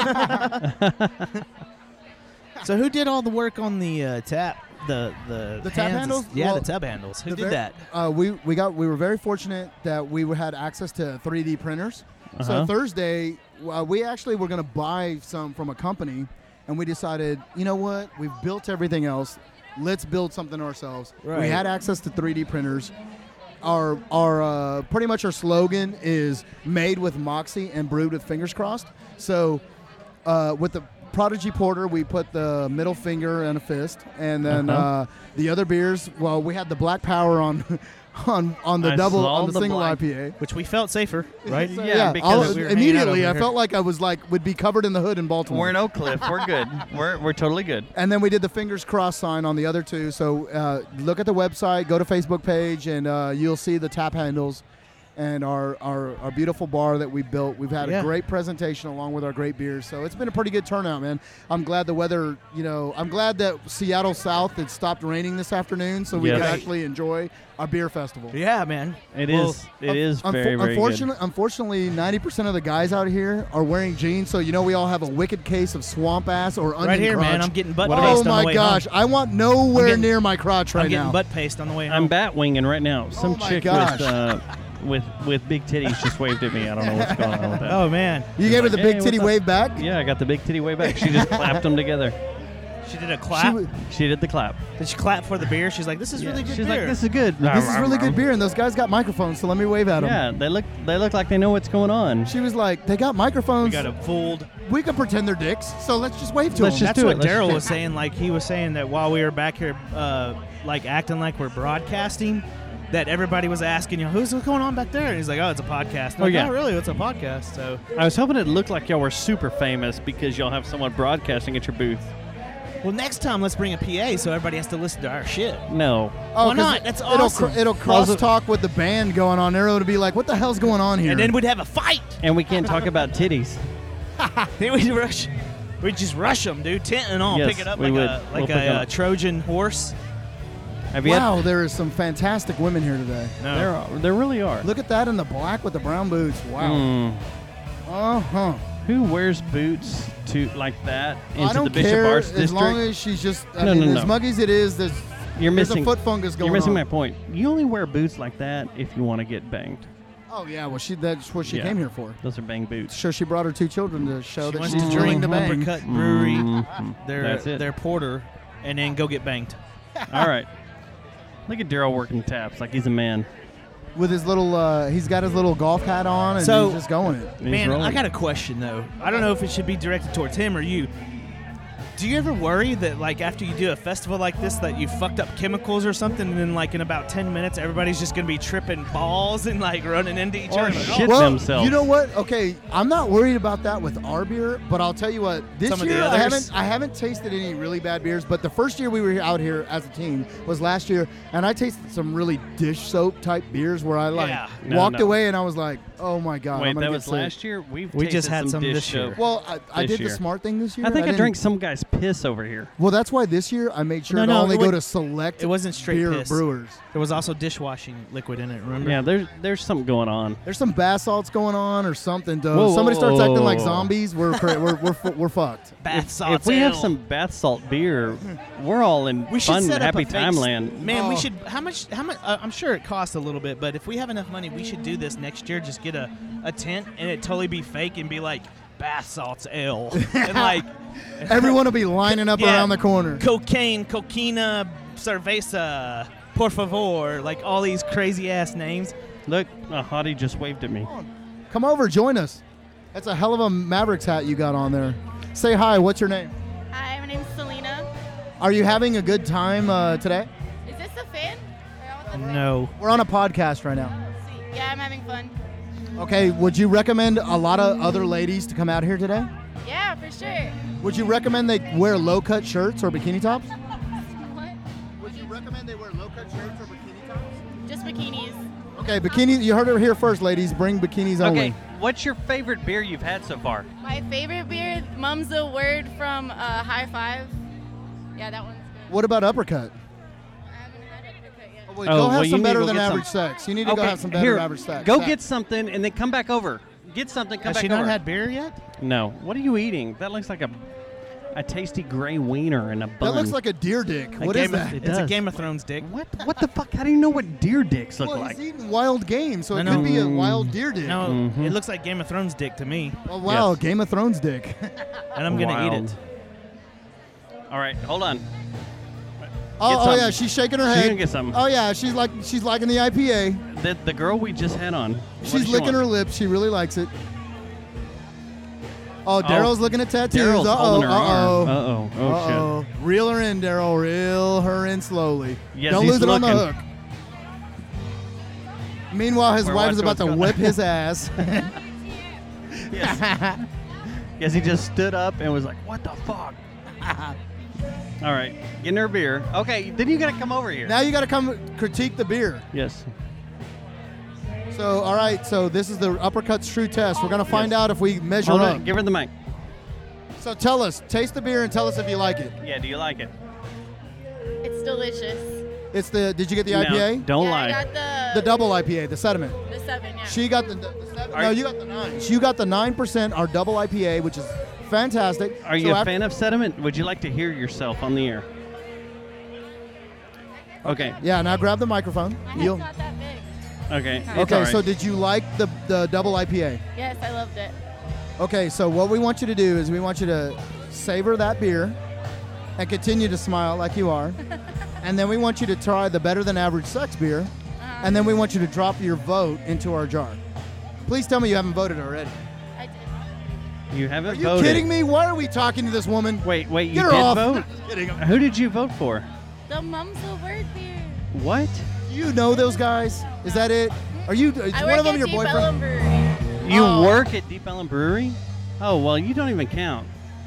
So who did all the work on the uh, tap? The the The tap hands- handles? Yeah, Well, the tap handles. Who The did ver- that? Uh, we we got we were very fortunate that we had access to three D printers. Uh-huh. So Thursday, uh, we actually were going to buy some from a company, and we decided, you know what? We've built everything else. Let's build something ourselves. We Right. had access to three D printers. Our our uh, pretty much our slogan is made with moxie and brewed with fingers crossed. So uh, with the Prodigy Porter, we put the middle finger and a fist, and then Uh-huh. uh, the other beers. Well, we had the Black Power on on on the I double saw on the, the single black- I P A, which we felt safer, right? So, yeah, because I'll- we were hanging out immediately over I here. felt like I was like would be covered in the hood in Baltimore. We're in Oak Cliff. We're good. We're we're totally good. And then we did the fingers crossed sign on the other two. So uh, look at the website, go to Facebook page, and uh, you'll see the tap handles and our, our, our beautiful bar that we built. We've had Yeah. a great presentation along with our great beers. So it's been a pretty good turnout, man. I'm glad the weather, you know, I'm glad that Seattle South had stopped raining this afternoon so we Yes. could Right. actually enjoy our beer festival. Yeah, man. It Well, is. It is very very good. Unfortunately, unfortunately, ninety percent of the guys out here are wearing jeans, so you know we all have a wicked case of swamp ass or onion Right here, man. crotch. I'm getting butt Oh paste on the my way gosh, home. I want nowhere I'm getting- near my crotch right I'm getting now. butt paste on the way home. I'm bat winging right now. Some Oh my chick gosh. with uh, with with big titties just waved at me. I don't know what's going on with that. Oh man, You gave her the Hey, big what's titty up? wave back? Yeah, I got the big titty way back. She just clapped them together. she did a clap. She, She did the clap. did she clap for the beer? She's like, "This is really good She's beer." like, "This is good." this is really good beer, and those guys got microphones, so let me wave at them. Yeah, they look they look like they know what's going on. She was like, they got microphones. we got them fooled. We can pretend they're dicks, so let's just wave to Let's them. just That's do what it. Let's Daryl just- was saying. Like he was saying that while we were back here, uh, like acting like we're broadcasting, that everybody was asking, you know, who's going on back there? And he's like, oh, it's a podcast. I'm Oh, like, yeah. "Oh, really? It's a podcast." So, I was hoping it looked like y'all were super famous because y'all have someone broadcasting at your booth. well, next time let's bring a P A so everybody has to listen to our shit. No. Oh, Why 'cause not? That's it'll, awesome. It'll cross talk with the band going on there. It'll be like, what the hell's going on here? And then we'd have a fight. And we can't talk about titties. Then we'd rush. We'd just rush them, dude, tent and all, Yes, pick it up we like would. a We'll like pick a, 'em uh up. Trojan horse. Have you wow, there is some fantastic women here today. No. Had, there are, there really are. Look at that in the black with the brown boots. Wow. Mm. Uh huh. Who wears boots to like that into I don't the Bishop care Arts as District? long as she's just. I No, mean, no, as no. muggy as it is, there's You're there's missing a foot fungus going You're missing on. my point. You only wear boots like that if you want to get banged. Oh yeah, well she that's what she Yeah. came here for. Those are bang boots. Sure, she brought her two children to show She that wants she's to willing drink to bang. Uppercut Brewery, Mhm. their That's it. their porter, and then go get banged. All right. Look at Daryl working taps like he's a man. With his little, uh, he's got his little golf hat on and So- he's just going it. He's Man, rolling. I got a question though. I don't know if it should be directed towards him or you. Do you ever worry that, like, after you do a festival like this, that you fucked up chemicals or something, and then, like, in about ten minutes, everybody's just gonna be tripping balls and like running into each Or other? Like, shit well, themselves. you know what? Okay, I'm not worried about that with our beer, but I'll tell you what. This Some of the year, I others? haven't, I haven't tasted any really bad beers. But the first year we were out here as a team was last year, and I tasted some really dish soap type beers where I like Yeah. No, walked no. away and I was like, oh my god, I'm Wait, gonna that get was sick. last year? We've We just tasted had some some dish this year. soap. Well, I, I This did year. the smart thing this year. I think I, didn't- drank some guy's piss over here. Well, that's why this year I made sure No, to no, only it go wa- to select It wasn't straight beer piss. brewers. There was also dishwashing liquid in it. Remember? Yeah, there's there's something going on. There's some bath salts going on or something. Though Whoa, whoa, somebody starts whoa, acting whoa, like whoa. zombies, we're cra- we're, we're fu- we're fucked. Bath salts. If we have ale. some bath salt beer, we're all in We should fun, set up happy a fake time s- land. Man, we Oh. should. How much? How much? Uh, I'm sure it costs a little bit, but if we have enough money, we should do this next year. Just get a, a tent and it totally be fake and be like bath salts ale and like Everyone will be lining up Yeah. around the corner. cocaine, coquina, cerveza, por favor, like all these crazy ass names. Look, a hottie just waved at me. Come over, join us. That's a hell of a Mavericks hat you got on there. Say hi. What's your name? Hi, my name's Selena. Are you having a good time uh, today? Is this a fan? Or on the fan? No. We're on a podcast right now. See, yeah, I'm having fun. Okay. Would you recommend a lot of other ladies to come out here today? Yeah, for sure. Would you recommend they wear low-cut shirts or bikini tops? What? Would you recommend they wear low-cut shirts or bikini tops? Just bikinis. Okay, bikini. You heard it here first, ladies. Bring bikinis only. Okay, what's your favorite beer you've had so far? My favorite beer, Mum's a Word from uh, High Five. Yeah, that one's good. What about uppercut? I haven't had Uppercut yet. Well, Oh, go have well, you some need to better go than get average some. sex. You need to Okay, go have some better here, than average sex. Go Sex. get something and then come back over. Get something, come Has back she over. not had beer yet? No. What are you eating? That looks like a a tasty gray wiener in a bun. That looks like a deer dick. A What is Game of- that? It It's a does. Game of Thrones dick. What? What the fuck? How do you know what deer dicks look Well, like? he's eating wild game, so it No, could no. be a wild deer dick. No, Mhm. it looks like Game of Thrones dick to me, Oh wow, Yes. Game of Thrones dick. and I'm gonna eat Wild. it. All right, hold on. oh, Get oh some. yeah, she's shaking her She's head. gonna get some. Oh yeah, she's like she's liking the I P A. The the girl we just had on. what does She's she licking want? her lips. She really likes it. Oh, Daryl's looking at tattoos. Daryl's uh oh, holding her uh arm. oh. Uh-oh. Oh, Uh-oh. Reel her in, Daryl. Reel her in slowly. Yes, Don't he's lose it on the looking. hook. Meanwhile, his We're wife is watching about to what's going whip on. his ass. Yes. Yes, he just stood up and was like, "What the fuck?" All right, getting her beer. Okay, then you gotta come over here. Now you got to come critique the beer. Yes. So, all right. So this is the Uppercuts True Test. We're gonna find out if we measure Hold up. on, give her the mic. So tell us, taste the beer and tell us if you like it. Yeah, do you like it? It's delicious. It's the. Did you get the No, I P A? don't yeah, lie. I got the The double I P A, the sediment. the seven. Yeah. She got the, the seven. Are No, you- you got the nine. You got the nine percent, our double I P A, which is fantastic. Are you So a after- fan of sediment? Would you like to hear yourself on the air? Okay. Yeah. Now grab the microphone. My head's You'll- not that big. Okay. it's Okay. all right. So did you like the the double I P A? Yes, I loved it. Okay. So what we want you to do is we want you to savor that beer and continue to smile like you are, and then we want you to try the Better Than Average Sex beer, Uh-huh. and then we want you to drop your vote into our jar. Please tell me you haven't voted already. I did. You haven't Are you voted. kidding me? Why are we talking to this woman? Wait, wait. You Get her did off. vote? Kidding. Who did you vote for? The Mum's a Word beer. What? You know those guys? Is that it? Are you? Is I one work of them at your Deep boyfriend? Ellum Brewery. You Oh. work at Deep Ellum Brewery? Oh, well, you don't even count.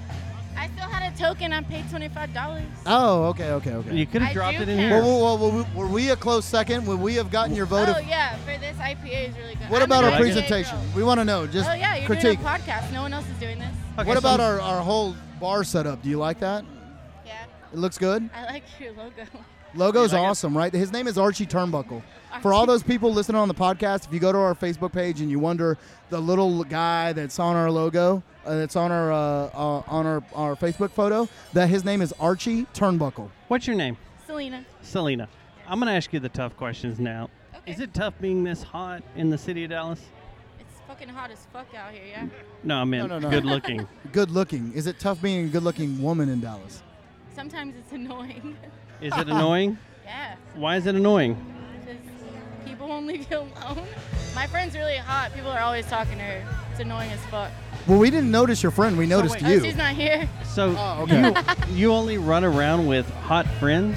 I still had a token. I paid twenty-five dollars. Oh, okay, okay, okay. You could have I dropped do it in count. here. Well, well, well, well, were we a close second? Would we have gotten your vote? Oh if- yeah, for this I P A is really good. What I'm about an our I P A presentation? girl. We want to know. Just Oh yeah, you're critique. doing a podcast. No one else is doing this. Okay, What so- about our, our whole bar setup? Do you like that? Yeah, It looks good. I like your logo. Logo's You like it? awesome, right? His name is Archie Turnbuckle. For all those people listening on the podcast, if you go to our Facebook page and you wonder the little guy that's on our logo, uh, that's on our uh, uh, on our, our Facebook photo, that his name is Archie Turnbuckle. What's your name? Selena. Selena. I'm going to ask you the tough questions now. Okay. Is it tough being this hot in the city of Dallas? It's fucking hot as fuck out here, yeah. No, I meant No, no, no. good looking. Good looking. Is it tough being a good looking woman in Dallas? Sometimes it's annoying. Is it annoying? Yeah, Why is it annoying? because people won't leave you alone. My friend's really hot. People are always talking to her. It's annoying as fuck. Well, we didn't notice your friend. We noticed wait. Oh, you. she's not here. So Oh, okay. you, you only run around with hot friends?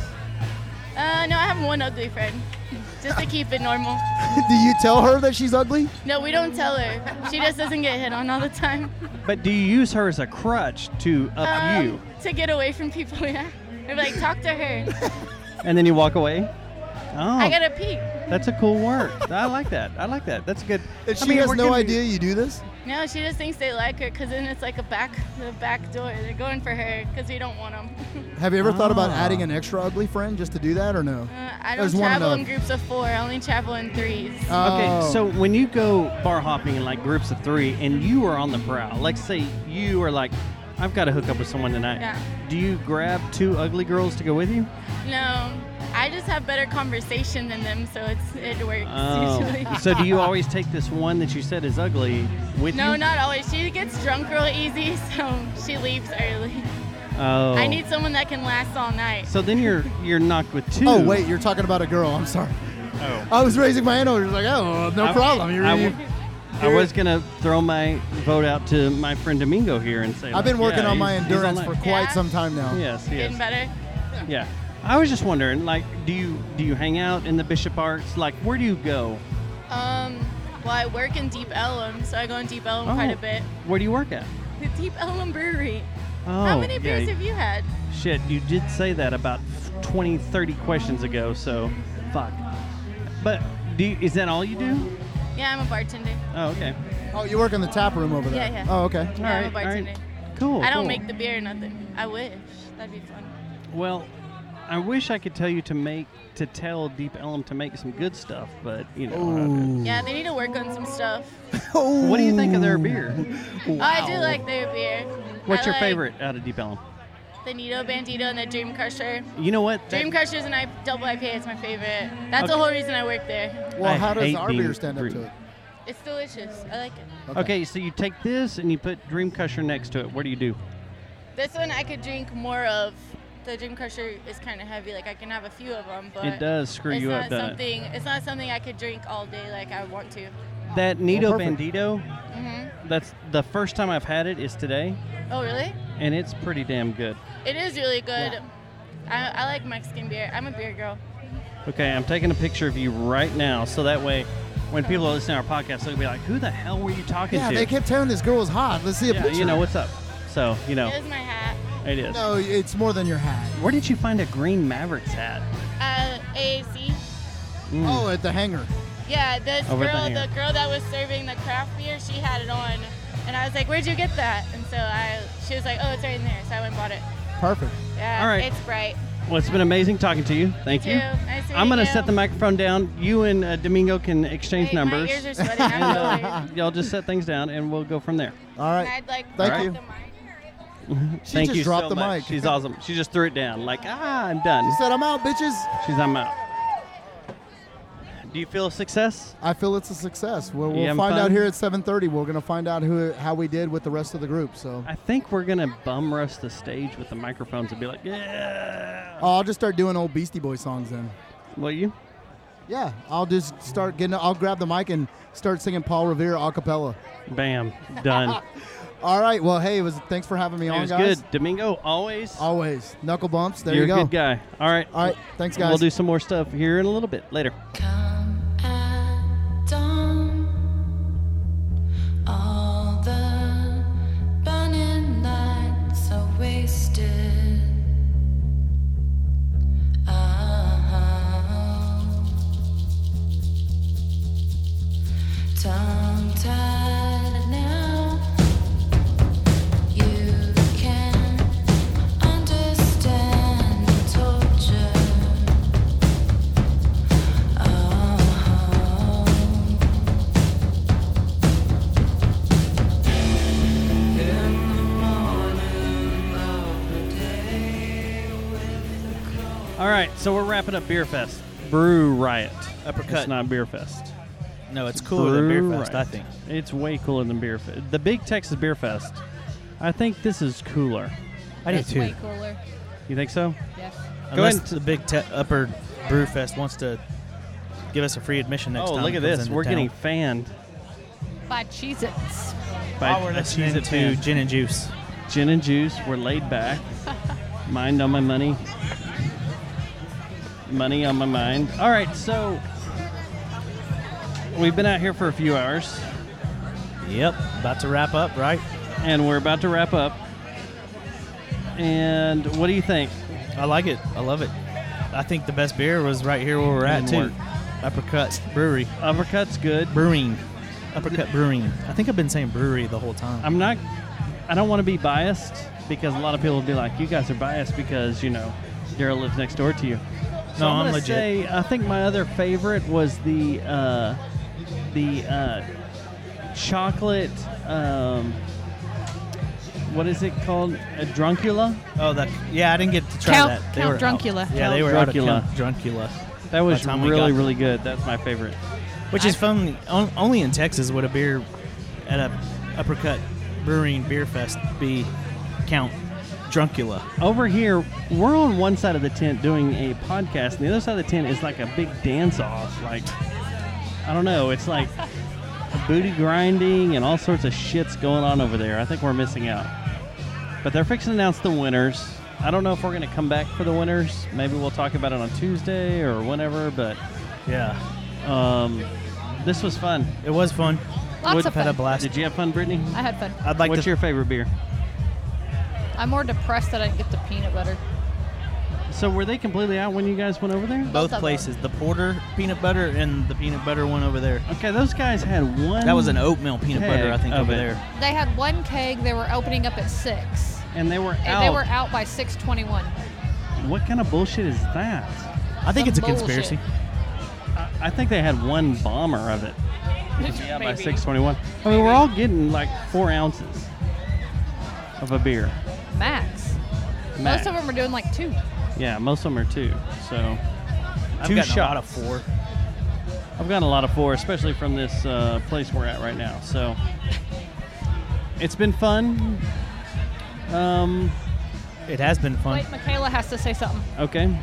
Uh, no, I have one ugly friend, just to keep it normal. Do you tell her that she's ugly? No, we don't tell her. She just doesn't get hit on all the time. But do you use her as a crutch to up Um, you? To get away from people, yeah. I'd be like, talk to her. And then you walk away? Oh, I gotta pee. that's a cool word. I like that. I like that. That's good. And I she mean, has we're no giving- idea you do this? No, she just thinks they like her because then it's like a back, the back door. They're going for her because we don't want them. Have you ever thought about Ah. adding an extra ugly friend just to do that, or no? Uh, I don't There's one travel in enough. groups of four. I only travel in threes. Oh. Okay, so when you go bar hopping in like groups of three and you are on the prowl, like say you are like, I've got to hook up with someone tonight. Yeah. Do you grab two ugly girls to go with you? No, I just have better conversation than them, so it's it works usually. Oh. So do you always take this one that you said is ugly with No, you? not always. She gets drunk real easy, so she leaves early. Oh. I need someone that can last all night. So then you're you're knocked with two. Oh, wait, you're talking about a girl. I'm sorry. Oh. I was raising my hand over. Like, oh, no I- problem. You're, I, you- w- I was gonna throw my vote out to my friend Domingo here and say. I've been like, working yeah, on my he's- he's all endurance for night. quite Yeah? some time now. Yes, Getting yes. better. Yeah. I was just wondering, like, do you do you hang out in the Bishop Arts? Like, where do you go? Um, well, I work in Deep Ellum, so I go in Deep Ellum quite Oh. a bit. Where do you work at? The Deep Ellum Brewery. Oh, How many yeah. beers have you had? Shit, you did say that about twenty, thirty questions ago, so fuck. But do you, is that all you do? Yeah, I'm a bartender. Oh, okay. Oh, you work in the tap room over there? Yeah, yeah. Oh, okay. Yeah, I'm a All right, bartender. Cool. I don't cool. make the beer or nothing. I wish. That'd be fun. Well, I wish I could tell you to make to tell Deep Ellum to make some good stuff, but you know. Yeah, they need to work on some stuff. What do you think of their beer? Oh, I do like their beer. What's I your like favorite out of Deep Ellum? The Nido Bandito and the Dream Crusher. You know what? That- Dream Crusher is an I- double I P A. It's my favorite. That's the Okay. whole reason I work there. Well, I how does hate our being beer stand up green. to it? It's delicious. I like it. Okay. so you take this and you put Dream Crusher next to it. What do you do? This one I could drink more of. The Dream Crusher is kind of heavy. Like I can have a few of them, but It does screw it's you not up, doesn't it? something. It's not something I could drink all day like I want to. That Nido perfect. Bandito, Mhm. that's the first time I've had it is today, Oh really? and it's pretty damn good. It is really good. I, I like Mexican beer. I'm a beer girl. Okay, I'm taking a picture of you right now, so that way when people are listening to our podcast, they'll be like, "Who the hell were you talking Yeah, to?" they kept telling this girl was hot. Let's see a yeah, picture. you know what's up. So you know, It is my hat. it is. No, it's more than your hat. Where did you find a green Mavericks hat? Uh, A A C. Mm. Oh, at the hangar. Yeah, this Over the girl, hanger. the girl that was serving the craft beer, she had it on, and I was like, "Where'd you get that?" And so I, she was like, "Oh, it's right in there." So I went and bought it. Perfect. Yeah, All right. it's bright. Well, it's been amazing talking to you. Thank you. You too. Nice to I'm meet gonna you. set the microphone down. You and uh, Domingo can exchange Hey, my numbers. ears are sweating. I'm and, uh, really- y'all just set things down, and we'll go from there. All right. I'd like Thank drop you. the mic. She Thank just you dropped so the much. mic. She's awesome. She just threw it down. Like, ah, I'm done. She said, "I'm out, bitches." She's I'm out. Do you feel a success? I feel it's a success. We'll, You we'll having find fun? out here at seven thirty. We're gonna find out who how we did with the rest of the group. So I think we're gonna bum rush the stage with the microphones and be like, yeah. oh, I'll just start doing old Beastie Boy songs then. Will you? Yeah, I'll just start getting. I'll grab the mic and start singing Paul Revere a cappella. Bam, done. All right. Well, hey, it was thanks for having me It on, was guys. good. Domingo, always. Always knuckle bumps. There You're you go. a good guy. All right. All right. Thanks, guys. We'll do some more stuff here in a little bit later. Dawn, all the burning nights are wasted. Ah, tongue-tied now, you can understand the torture. All right, so we're wrapping up Beer Fest. Brew Riot. Uppercut. It's not Beer Fest. No, it's cooler than Beer Brew Fest, Riot. I think. It's way cooler than Beer Fest. The Big Texas Beer Fest. I think this is cooler. I do It's too. way cooler. You think so? Yes. Go Unless ahead. the big te- upper Brew Fest wants to give us a free admission next Oh, time. look at it comes this. into We're town. getting fanned By Cheez-Its. by While we're a listening Cheez-It to fan. Gin and Juice. Gin and juice. We're laid back. Mind on my money. Money on my mind. All right, so we've been out here for a few hours. Yep, about to wrap up, right? And we're about to wrap up. And what do you think? I like it. I love it. I think the best beer was right here where we're at, Didn't too. work. Uppercut Brewery. Uppercut's good. Brewing. Uppercut Brewing. I think I've been saying brewery the whole time. I'm not, I don't want to be biased because a lot of people will be like, you guys are biased because, you know, Daryl lives next door to you. So No, I'm, I'm gonna legit. say, I think my other favorite was the, uh, the uh, chocolate, um, what is it called? A Druncula? Oh, that. Yeah, I didn't get to try Count- that. They Count were Druncula. Out, yeah, Count they were out of Druncula. Count Druncula. That was by the time we really, got- really good. That's my favorite. Which is fun. on- Only in Texas would a beer at a Uppercut Brewing Beer Fest be Count Druncula. Over here, we're on one side of the tent doing a podcast, and the other side of the tent is like a big dance-off. Like, I don't know. It's like booty grinding and all sorts of shit's going on over there. I think we're missing out. But they're fixing to announce the winners. I don't know if we're going to come back for the winners. Maybe we'll talk about it on Tuesday or whenever, but Yeah, um, this was fun. it was fun. Lots Would- of Had a fun. blast. Did you have fun, Brittany? I had fun. I'd like What's to. your favorite beer? I'm more depressed that I didn't get the peanut butter. So were they completely out when you guys went over there? both of places, the porter peanut butter and the peanut butter one over there. Okay, those guys had one. That was an oatmeal peanut butter, I keg think, of over it. there. They had one keg. They were opening up at six, And they were and out. they were out by six twenty-one. What kind of bullshit is that? I think Some it's a bullshit. conspiracy. I, I think they had one bomber of it. Yeah, by Maybe. six twenty-one. I mean, we're all getting like four ounces of a beer. Max. Max. Most of them are doing like two. Yeah, most of them are two. So I've two gotten shots. a lot of four. I've gotten a lot of four, especially from this uh, place we're at right now. So it's been fun. Um, It has been fun. Wait, Michaela has to say something. okay.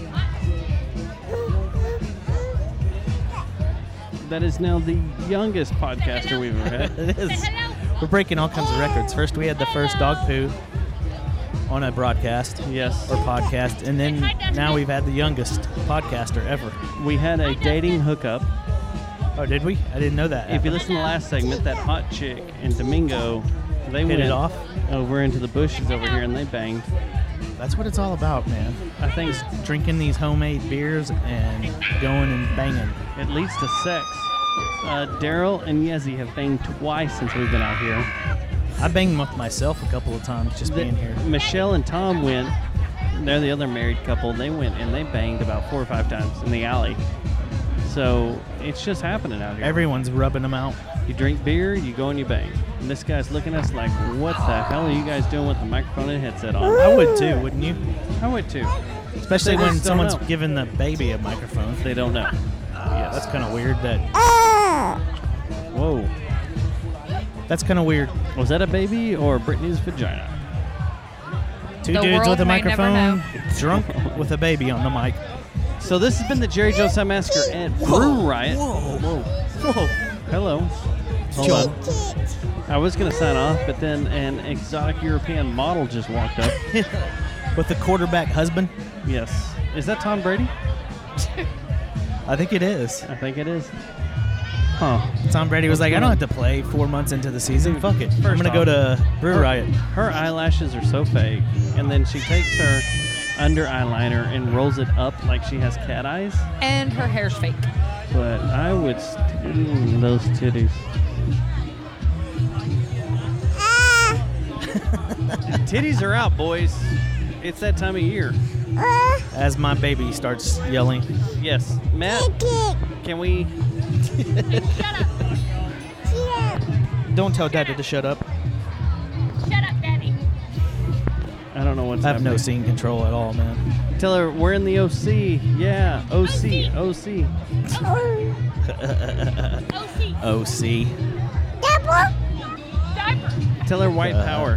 That is now the youngest podcaster we've ever had. It is. We're breaking all kinds of records. First, we had the first dog poo on a broadcast. Yes. Or podcast. And then now we've had the youngest podcaster ever. We had a dating hookup. Oh, did we? I didn't know that. If you listen to the last segment, that hot chick and Domingo, they Hit went it off? over into the bushes over here and they banged. That's what it's all about, man. I think Just drinking these homemade beers and going and banging. it leads to sex. Uh, Daryl and Yezi have banged twice since we've been out here. I banged with myself a couple of times just being here. Michelle and Tom went. They're the other married couple. They went and they banged about four or five times in the alley. So it's just happening out here. Everyone's rubbing them out. You drink beer, you go and you bang. And this guy's looking at us like, what the hell are you guys doing with the microphone and headset on? I would too, wouldn't you? I would too. Especially They when just don't someone's know. giving the baby a microphone. They don't know. Yeah, that's kind of weird. That. Whoa. That's kind of weird. Was that a baby or Brittany's vagina? Two The dudes world with a may never microphone, drunk with a baby on the mic. So this has been the Jerry Jonestown Massacre at Brew Riot. Whoa. Whoa. Whoa. Hello. Hold on. I was going to sign off, but then an exotic European model just walked up. With the quarterback husband? Yes. Is that Tom Brady? I think it is. I think it is. Huh. Tom Brady was like, I don't have to play four months into the season. Fuck it. I'm First going to go off, to Brew her, Riot. Her eyelashes are so fake. And then she takes her under eyeliner and rolls it up like she has cat eyes. And her hair's fake. But I would... St- mm, those titties. Titties are out, boys. It's that time of year. As my baby starts yelling. Yes. Matt, can we... Don't tell Daddy to shut up. Shut up, Daddy. I don't know what's I have happening. no scene control at all, man. Tell her we're in the O C. Yeah, O C, O C. O C. Tell her white Uh, power.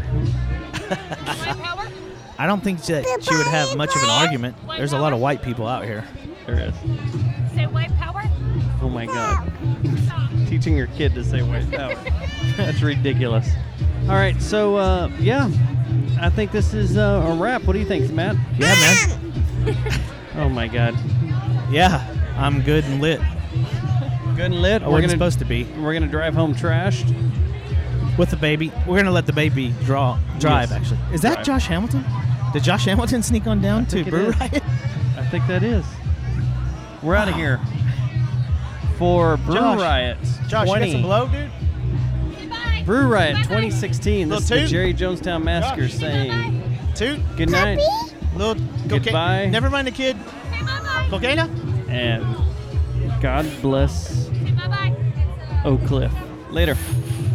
I don't think that she would have much of an argument. There's a lot of white people out here. There is. Say white power. Oh my God. Teaching your kid to say white power. That's ridiculous. All right, so uh, yeah, I think this is uh, a wrap. What do you think, Matt? Yeah, man. Oh my God. Yeah, I'm good and lit. Good and lit. I wasn't supposed to be. We're gonna drive home trashed. With the baby. We're going to let the baby draw, drive, Yes. actually. Is that Drive. Josh Hamilton? Did Josh Hamilton sneak on down to think it Brew is. Riot? I think that is. We're out of here for Brew Josh. Riot. Josh, twenty. you got some blow, dude? Brew Riot twenty sixteen. This is Little the toot? Jerry Jonestown Massacre Josh. saying Two. good night Little Goodbye. Never mind the kid. Cocaine? and God bless Oak Cliff. Later.